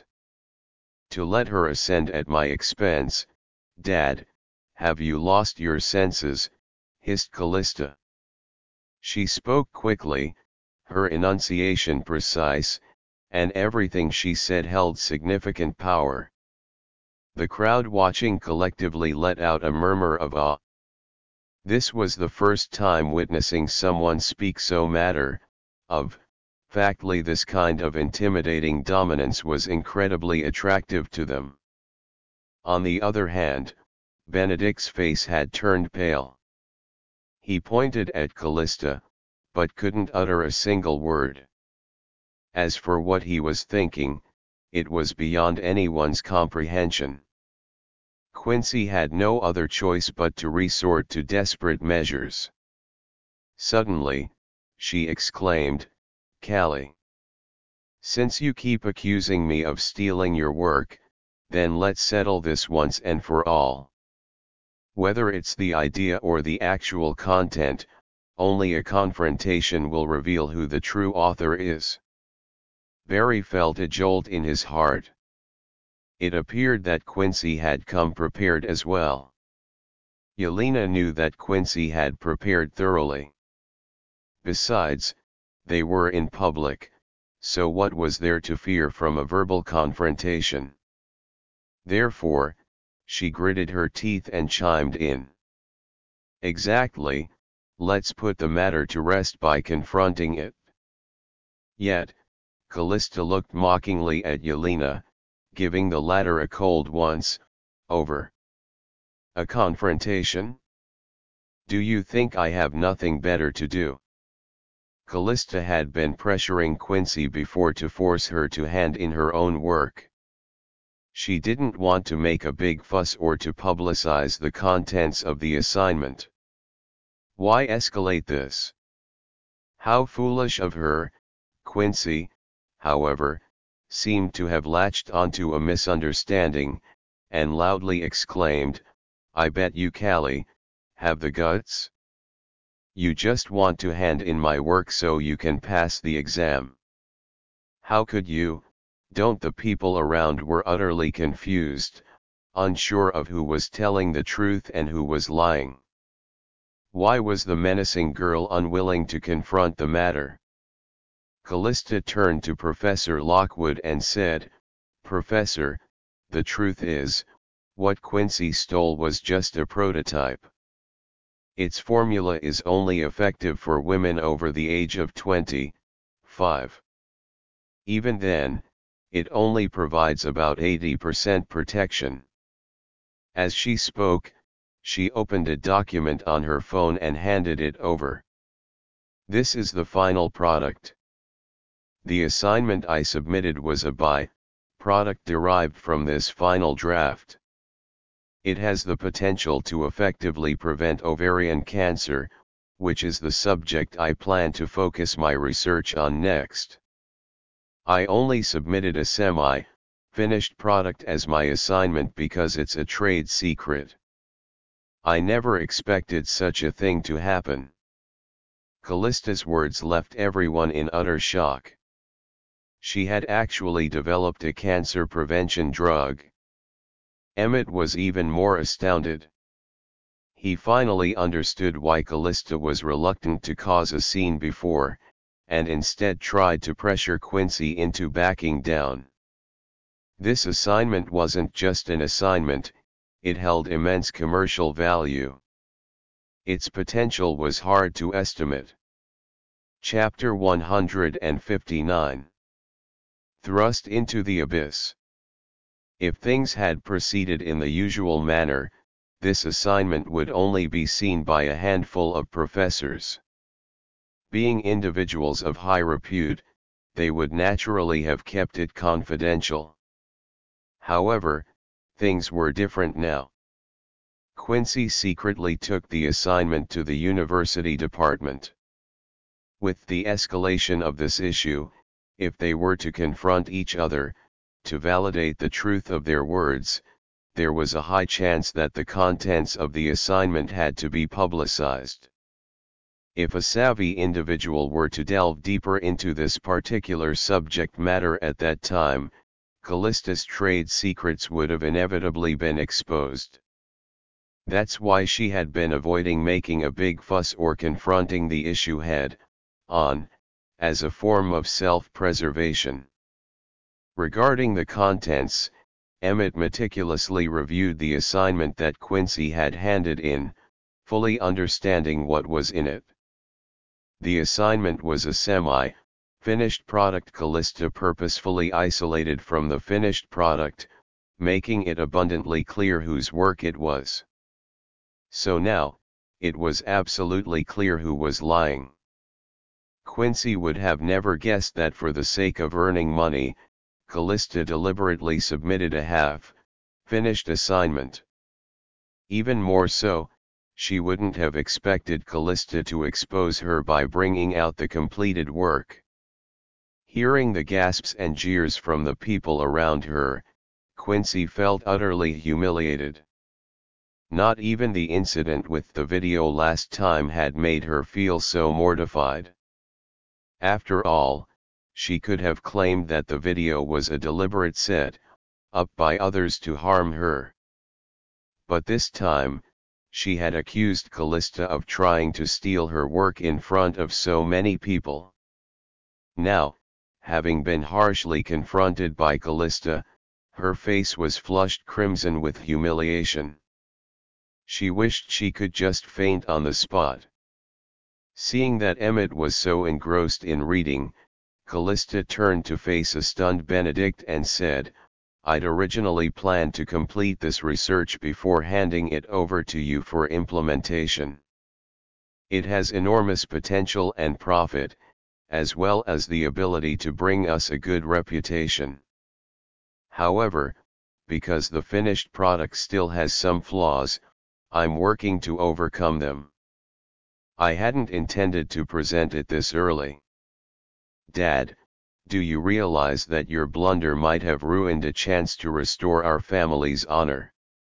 To let her ascend at my expense, Dad, have you lost your senses? Hissed Callista. She spoke quickly, her enunciation precise, and everything she said held significant power. The crowd watching collectively let out a murmur of awe. This was the first time witnessing someone speak so matter of factly. This kind of intimidating dominance was incredibly attractive to them. On the other hand, Benedict's face had turned pale. He pointed at Callista, but couldn't utter a single word. As for what he was thinking, it was beyond anyone's comprehension. Quincy had no other choice but to resort to desperate measures. Suddenly, she exclaimed, Callie, since you keep accusing me of stealing your work, then let's settle this once and for all. Whether it's the idea or the actual content, only a confrontation will reveal who the true author is. Barry felt a jolt in his heart. It appeared that Quincy had come prepared as well. Yelena knew that Quincy had prepared thoroughly. Besides, they were in public, so what was there to fear from a verbal confrontation? Therefore, she gritted her teeth and chimed in. Exactly, let's put the matter to rest by confronting it. Yet, Callista looked mockingly at Yelena, giving the latter a cold once over. A confrontation? Do you think I have nothing better to do? Callista had been pressuring Quincy before to force her to hand in her own work. She didn't want to make a big fuss or to publicize the contents of the assignment. Why escalate this? How foolish of her. Quincy, however, seemed to have latched onto a misunderstanding, and loudly exclaimed, I bet you Callie, have the guts? You just want to hand in my work so you can pass the exam. How could you? Don't the people around were utterly confused, unsure of who was telling the truth and who was lying. Why was the menacing girl unwilling to confront the matter? Callista turned to Professor Lockwood and said, Professor, the truth is, what Quincy stole was just a prototype. Its formula is only effective for women over the age of twenty-five. Even then, it only provides about eighty percent protection. As she spoke, she opened a document on her phone and handed it over. This is the final product. The assignment I submitted was a by-product derived from this final draft. It has the potential to effectively prevent ovarian cancer, which is the subject I plan to focus my research on next. I only submitted a semi-finished product as my assignment because it's a trade secret. I never expected such a thing to happen. Callista's words left everyone in utter shock. She had actually developed a cancer prevention drug. Emmett was even more astounded. He finally understood why Callista was reluctant to cause a scene before, and instead tried to pressure Quincy into backing down. This assignment wasn't just an assignment, it held immense commercial value. Its potential was hard to estimate. Chapter one hundred fifty-nine. Thrust into the abyss. If things had proceeded in the usual manner, this assignment would only be seen by a handful of professors. Being individuals of high repute, they would naturally have kept it confidential. However, things were different now. Quincy secretly took the assignment to the university department. With the escalation of this issue, if they were to confront each other, to validate the truth of their words, there was a high chance that the contents of the assignment had to be publicized. If a savvy individual were to delve deeper into this particular subject matter at that time, Callista's trade secrets would have inevitably been exposed. That's why she had been avoiding making a big fuss or confronting the issue head-on, as a form of self-preservation. Regarding the contents, Emmett meticulously reviewed the assignment that Quincy had handed in, fully understanding what was in it. The assignment was a semi-finished product Callista purposefully isolated from the finished product, making it abundantly clear whose work it was. So now, it was absolutely clear who was lying. Quincy would have never guessed that for the sake of earning money, Callista deliberately submitted a half-finished assignment. Even more so, she wouldn't have expected Callista to expose her by bringing out the completed work. Hearing the gasps and jeers from the people around her, Quincy felt utterly humiliated. Not even the incident with the video last time had made her feel so mortified. After all, she could have claimed that the video was a deliberate set up by others to harm her. But this time, she had accused Callista of trying to steal her work in front of so many people. Now, having been harshly confronted by Callista, Her face was flushed crimson with humiliation. She wished she could just faint on the spot. Seeing that Emmett was so engrossed in reading, Callista turned to face a stunned Benedict and said, "I'd originally planned to complete this research before handing it over to you for implementation. It has enormous potential and profit, as well as the ability to bring us a good reputation. However, because the finished product still has some flaws, I'm working to overcome them. I hadn't intended to present it this early. Dad, do you realize that your blunder might have ruined a chance to restore our family's honor?"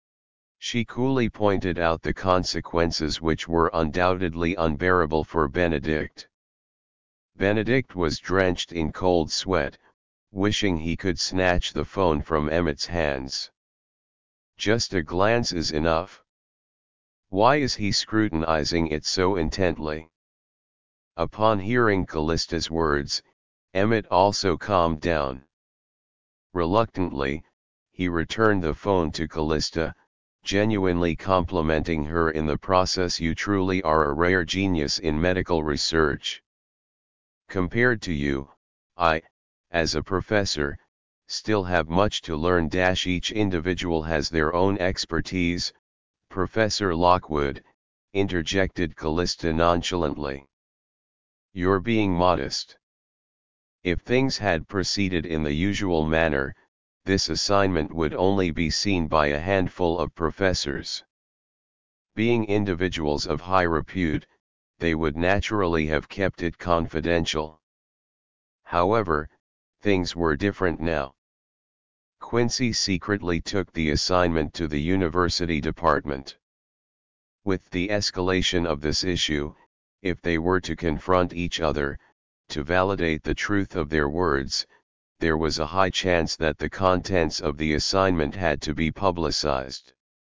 She coolly pointed out the consequences, which were undoubtedly unbearable for Benedict. Benedict was drenched in cold sweat, wishing he could snatch the phone from Emmett's hands. Just a glance is enough. Why is he scrutinizing it so intently? Upon hearing Callista's words, Emmett also calmed down. Reluctantly, he returned the phone to Callista, genuinely complimenting her in the process. "You truly are a rare genius in medical research. Compared to you, I, as a professor, still have much to learn. Each individual has their own expertise, Professor Lockwood," interjected Callista nonchalantly. "You're being modest. If things had proceeded in the usual manner, this assignment would only be seen by a handful of professors. Being individuals of high repute, they would naturally have kept it confidential. However, things were different now. Quincy secretly took the assignment to the university department. With the escalation of this issue, if they were to confront each other, to validate the truth of their words, there was a high chance that the contents of the assignment had to be publicized.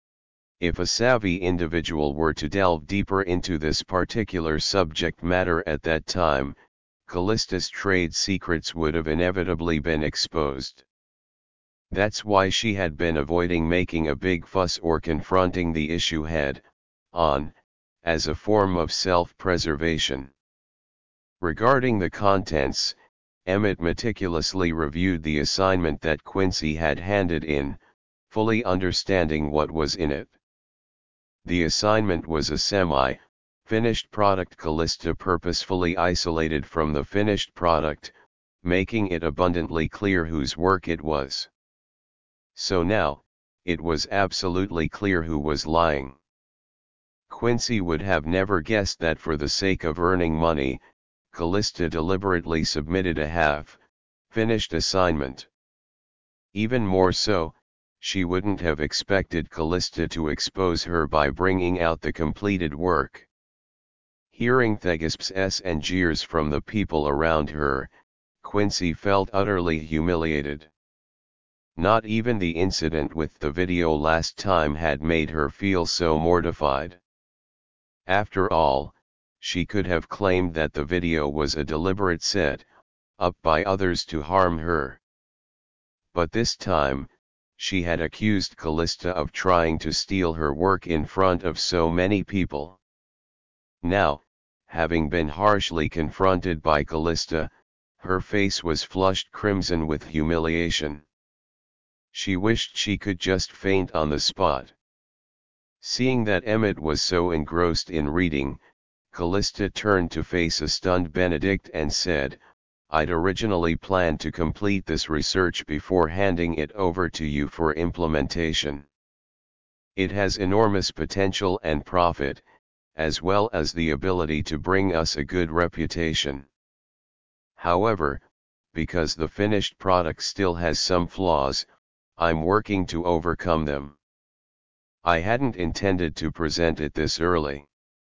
If a savvy individual were to delve deeper into this particular subject matter at that time, Callista's trade secrets would have inevitably been exposed. That's why she had been avoiding making a big fuss or confronting the issue head on, as a form of self-preservation. Regarding the contents, Emmett meticulously reviewed the assignment that Quincy had handed in, fully understanding what was in it. The assignment was a semi-finished product. Callista purposefully isolated from the finished product, making it abundantly clear whose work it was. So now, it was absolutely clear who was lying. Quincy would have never guessed that for the sake of earning money, Callista deliberately submitted a half-finished assignment. Even more so, she wouldn't have expected Callista to expose her by bringing out the completed work. Hearing gasps and jeers from the people around her, Quincy felt utterly humiliated. Not even the incident with the video last time had made her feel so mortified. After all, she could have claimed that the video was a deliberate set up by others to harm her. But this time, she had accused Callista of trying to steal her work in front of so many people. Now, having been harshly confronted by Callista, her face was flushed crimson with humiliation. She wished she could just faint on the spot. Seeing that Emmett was so engrossed in reading, Callista turned to face a stunned Benedict and said, "I'd originally planned to complete this research before handing it over to you for implementation. It has enormous potential and profit, as well as the ability to bring us a good reputation. However, because the finished product still has some flaws, I'm working to overcome them. I hadn't intended to present it this early.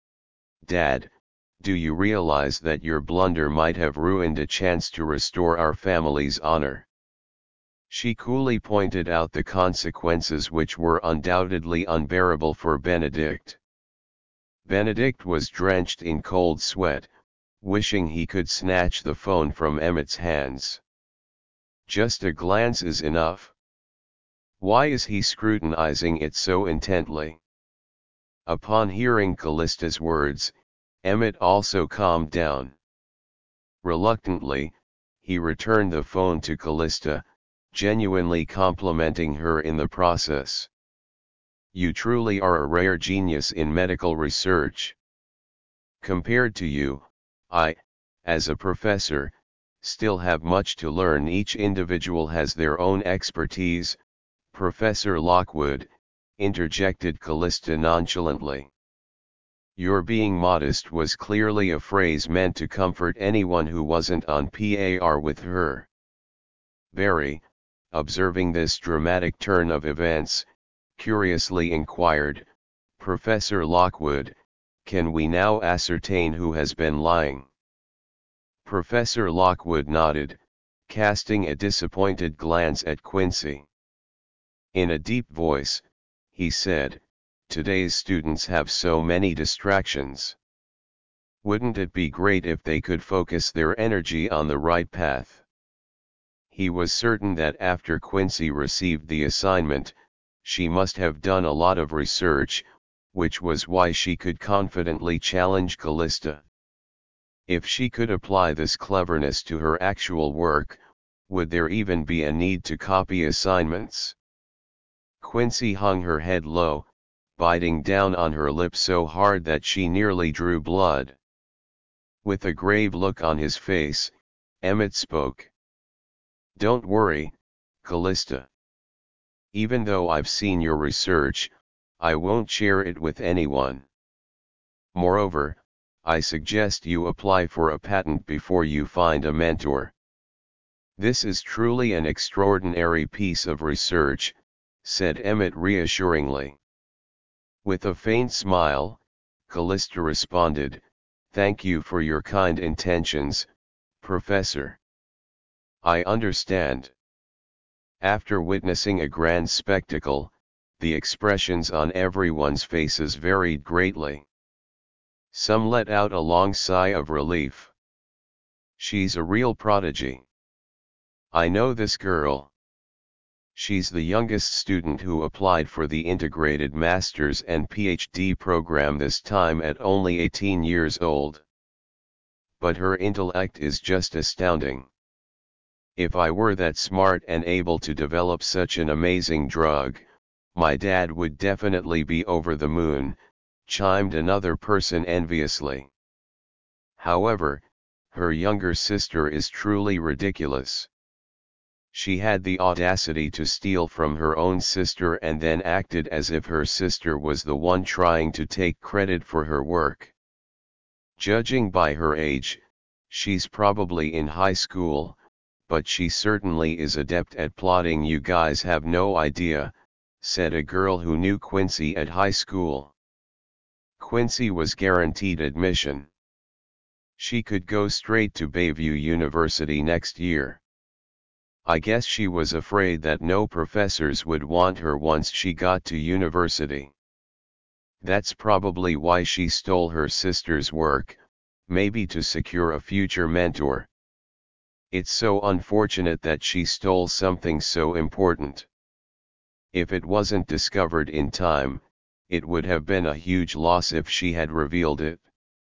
Dad, do you realize that your blunder might have ruined a chance to restore our family's honor?" She coolly pointed out the consequences, which were undoubtedly unbearable for Benedict. Benedict was drenched in cold sweat, wishing he could snatch the phone from Emmett's hands. Just a glance is enough. Why is he scrutinizing it so intently? Upon hearing Callista's words, Emmett also calmed down. Reluctantly, he returned the phone to Callista, genuinely complimenting her in the process. You truly are a rare genius in medical research. Compared to you, I, as a professor, still have much to learn. Each individual has their own expertise, Professor Lockwood, interjected Callista nonchalantly. Your being modest was clearly a phrase meant to comfort anyone who wasn't on par with her. Barry, observing this dramatic turn of events, curiously inquired, Professor Lockwood, can we now ascertain who has been lying? Professor Lockwood nodded, casting a disappointed glance at Quincy. In a deep voice, he said, today's students have so many distractions. Wouldn't it be great if they could focus their energy on the right path? He was certain that after Quincy received the assignment, she must have done a lot of research, which was why she could confidently challenge Callista. If she could apply this cleverness to her actual work, would there even be a need to copy assignments? Quincy hung her head low, biting down on her lip so hard that she nearly drew blood. With a grave look on his face, Emmett spoke. Don't worry, Callista. Even though I've seen your research, I won't share it with anyone. Moreover, I suggest you apply for a patent before you find a mentor. This is truly an extraordinary piece of research, said Emmett reassuringly. With a faint smile, Callista responded, thank you for your kind intentions, Professor. I understand. After witnessing a grand spectacle, the expressions on everyone's faces varied greatly. Some let out a long sigh of relief. She's a real prodigy. I know this girl. She's the youngest student who applied for the integrated master's and PhD program this time at only eighteen years old. But her intellect is just astounding. If I were that smart and able to develop such an amazing drug, my dad would definitely be over the moon, chimed another person enviously. However, her younger sister is truly ridiculous. She had the audacity to steal from her own sister and then acted as if her sister was the one trying to take credit for her work. Judging by her age, she's probably in high school, but she certainly is adept at plotting. You guys have no idea, said a girl who knew Quincy at high school. Quincy was guaranteed admission. She could go straight to Bayview University next year. I guess she was afraid that no professors would want her once she got to university. That's probably why she stole her sister's work, maybe to secure a future mentor. It's so unfortunate that she stole something so important. If it wasn't discovered in time, it would have been a huge loss if she had revealed it.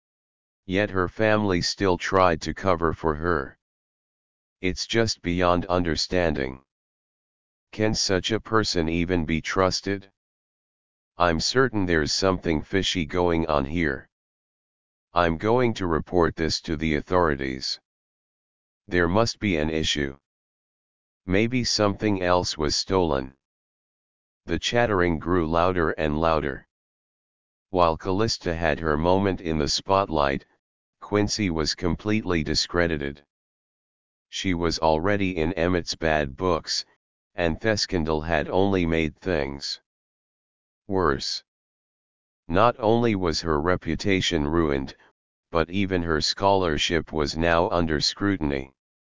Yet her family still tried to cover for her. It's just beyond understanding. Can such a person even be trusted? I'm certain there's something fishy going on here. I'm going to report this to the authorities. There must be an issue. Maybe something else was stolen. The chattering grew louder and louder. While Callista had her moment in the spotlight, Quincy was completely discredited. She was already in Emmett's bad books, and Theskandal had only made things worse. Not only was her reputation ruined, but even her scholarship was now under scrutiny.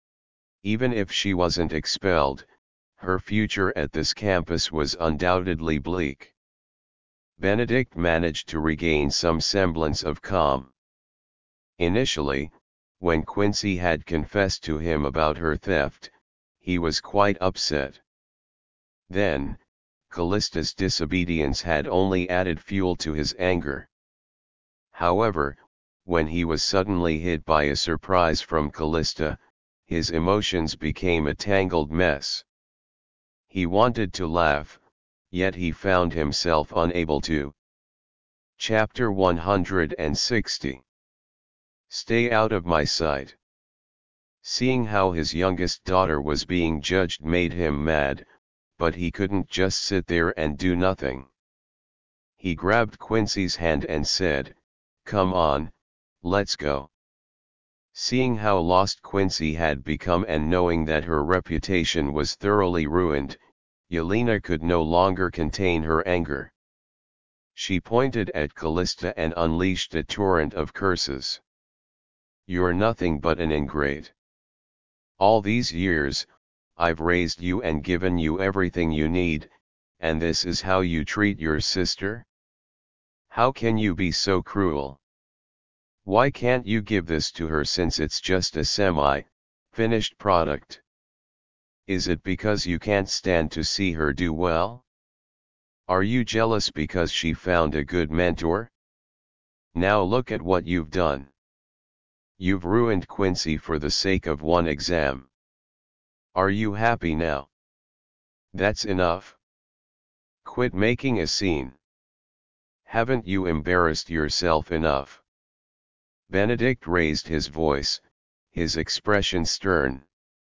Even if she wasn't expelled, her future at this campus was undoubtedly bleak. Benedict managed to regain some semblance of calm. Initially, when Quincy had confessed to him about her theft, he was quite upset. Then, Callista's disobedience had only added fuel to his anger. However, when he was suddenly hit by a surprise from Callista, his emotions became a tangled mess. He wanted to laugh, yet he found himself unable to. Chapter one hundred sixty. Stay out of my sight. Seeing how his youngest daughter was being judged made him mad, but he couldn't just sit there and do nothing. He grabbed Quincy's hand and said, "Come on, let's go." Seeing how lost Quincy had become and knowing that her reputation was thoroughly ruined, Yelena could no longer contain her anger. She pointed at Callista and unleashed a torrent of curses. "You're nothing but an ingrate. All these years, I've raised you and given you everything you need, and this is how you treat your sister? How can you be so cruel? Why can't you give this to her since it's just a semi-finished product? Is it because you can't stand to see her do well? Are you jealous because she found a good mentor? Now look at what you've done. You've ruined Quincy for the sake of one exam. Are you happy now? That's enough. Quit making a scene. Haven't you embarrassed yourself enough?" Benedict raised his voice, his expression stern.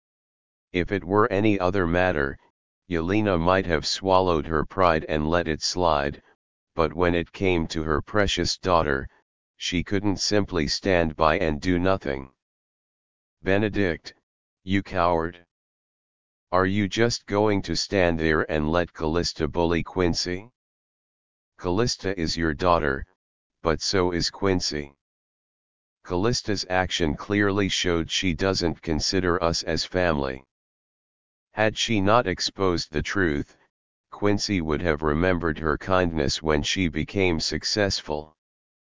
If it were any other matter, Yelena might have swallowed her pride and let it slide, but when it came to her precious daughter, she couldn't simply stand by and do nothing. "Benedict, you coward! Are you just going to stand there and let Callista bully Quincy? Callista is your daughter, but so is Quincy. Callista's action clearly showed she doesn't consider us as family. Had she not exposed the truth, Quincy would have remembered her kindness when she became successful.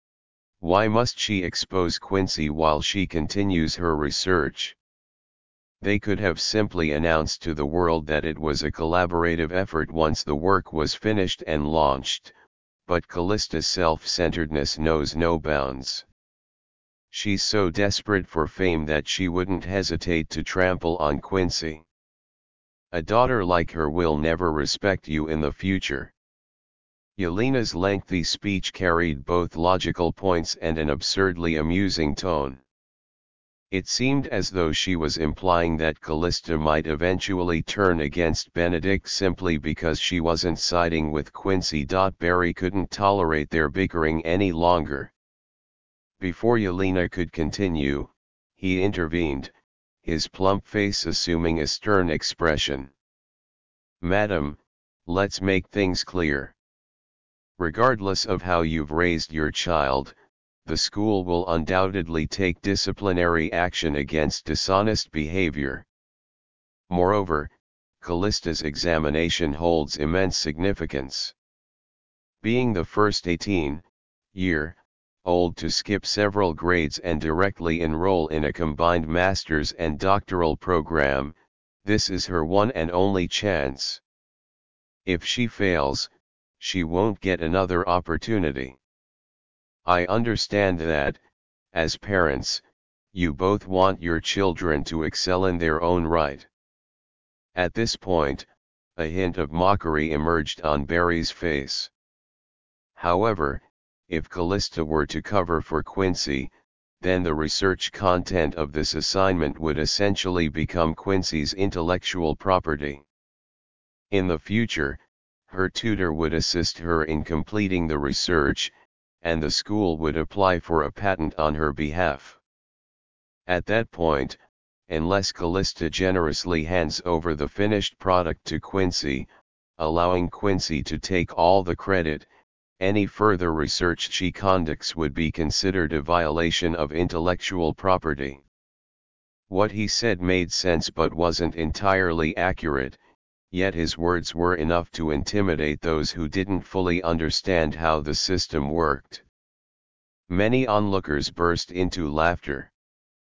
Why must she expose Quincy while she continues her research? They could have simply announced to the world that it was a collaborative effort once the work was finished and launched, but Callista's self-centeredness knows no bounds. She's so desperate for fame that she wouldn't hesitate to trample on Quincy. A daughter like her will never respect you in the future." Yelena's lengthy speech carried both logical points and an absurdly amusing tone. It seemed as though she was implying that Callista might eventually turn against Benedict simply because she wasn't siding with Quincy. Barry couldn't tolerate their bickering any longer. Before Yelena could continue, he intervened, his plump face assuming a stern expression. "Madam, let's make things clear. Regardless of how you've raised your child, the school will undoubtedly take disciplinary action against dishonest behavior. Moreover, Callista's examination holds immense significance. Being the first eighteen-year-old to skip several grades and directly enroll in a combined master's and doctoral program, this is her one and only chance. If she fails, she won't get another opportunity. I understand that, as parents, you both want your children to excel in their own right." At this point, a hint of mockery emerged on Barry's face. However, if Callista were to cover for Quincy, then the research content of this assignment would essentially become Quincy's intellectual property. In the future, her tutor would assist her in completing the research, and the school would apply for a patent on her behalf. At that point, unless Callista generously hands over the finished product to Quincy, allowing Quincy to take all the credit, any further research she conducts would be considered a violation of intellectual property. What he said made sense but wasn't entirely accurate, yet his words were enough to intimidate those who didn't fully understand how the system worked. Many onlookers burst into laughter.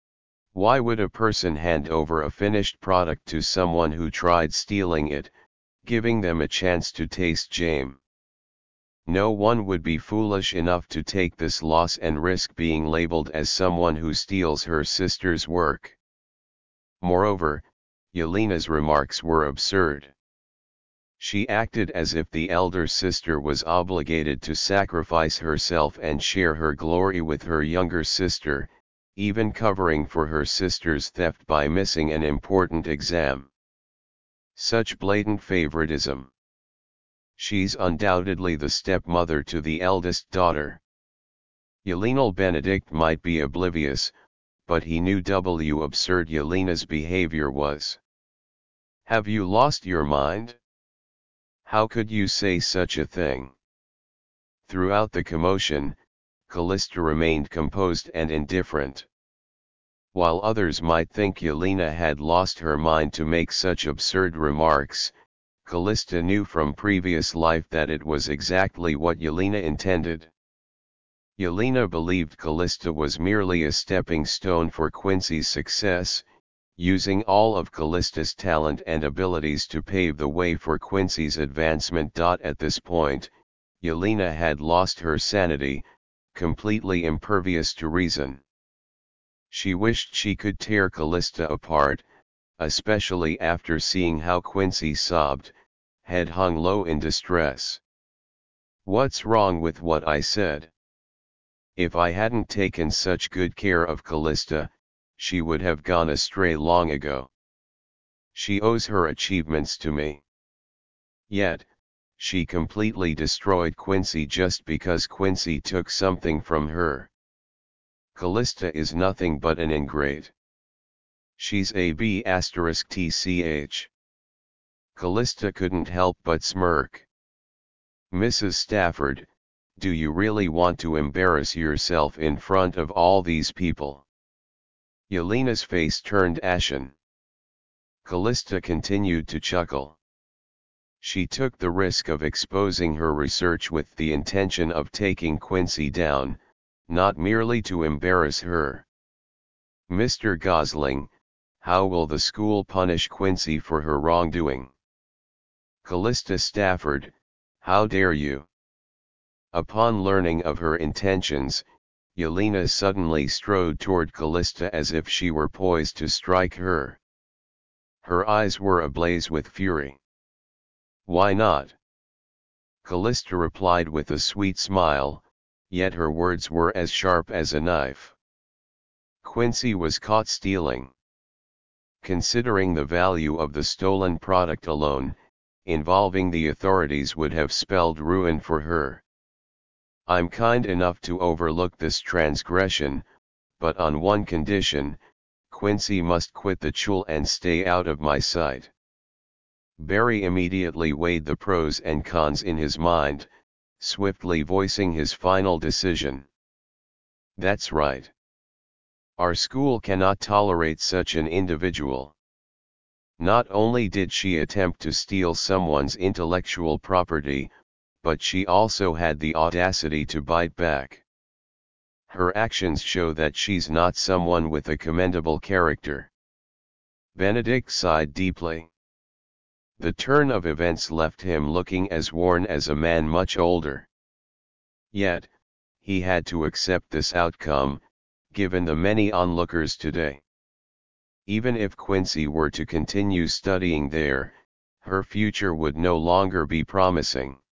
Why would a person hand over a finished product to someone who tried stealing it, giving them a chance to taste shame. No one would be foolish enough to take this loss and risk being labeled as someone who steals her sister's work. Moreover, Yelena's remarks were absurd. She acted as if the elder sister was obligated to sacrifice herself and share her glory with her younger sister, even covering for her sister's theft by missing an important exam. Such blatant favoritism. She's undoubtedly the stepmother to the eldest daughter. Yelena Benedict might be oblivious, but he knew how absurd Yelena's behavior was. Have you lost your mind? How could you say such a thing? Throughout the commotion, Callista remained composed and indifferent. While others might think Yelena had lost her mind to make such absurd remarks, Callista knew from previous life that it was exactly what Yelena intended. Yelena believed Callista was merely a stepping stone for Quincy's success, using all of Callista's talent and abilities to pave the way for Quincy's advancement. At this point, Yelena had lost her sanity, completely impervious to reason. She wished she could tear Callista apart, especially after seeing how Quincy sobbed, head hung low in distress. What's wrong with what I said? If I hadn't taken such good care of Callista, she would have gone astray long ago. She owes her achievements to me. Yet, she completely destroyed Quincy just because Quincy took something from her. Callista is nothing but an ingrate. She's a B asterisk tch. Callista couldn't help but smirk. Missus Stafford, do you really want to embarrass yourself in front of all these people? Yelena's face turned ashen. Callista continued to chuckle. She took the risk of exposing her research with the intention of taking Quincy down, not merely to embarrass her. Mister Gosling, how will the school punish Quincy for her wrongdoing? Callista Stafford, how dare you? Upon learning of her intentions, Yelena suddenly strode toward Callista as if she were poised to strike her. Her eyes were ablaze with fury. Why not? Callista replied with a sweet smile, yet her words were as sharp as a knife. Quincy was caught stealing. Considering the value of the stolen product alone, involving the authorities would have spelled ruin for her. I'm kind enough to overlook this transgression, but on one condition, Quincy must quit the chul and stay out of my sight. Barry immediately weighed the pros and cons in his mind, swiftly voicing his final decision. That's right. Our school cannot tolerate such an individual. Not only did she attempt to steal someone's intellectual property, but she also had the audacity to bite back. Her actions show that she's not someone with a commendable character. Benedict sighed deeply. The turn of events left him looking as worn as a man much older. Yet, he had to accept this outcome, given the many onlookers today. Even if Quincy were to continue studying there, her future would no longer be promising.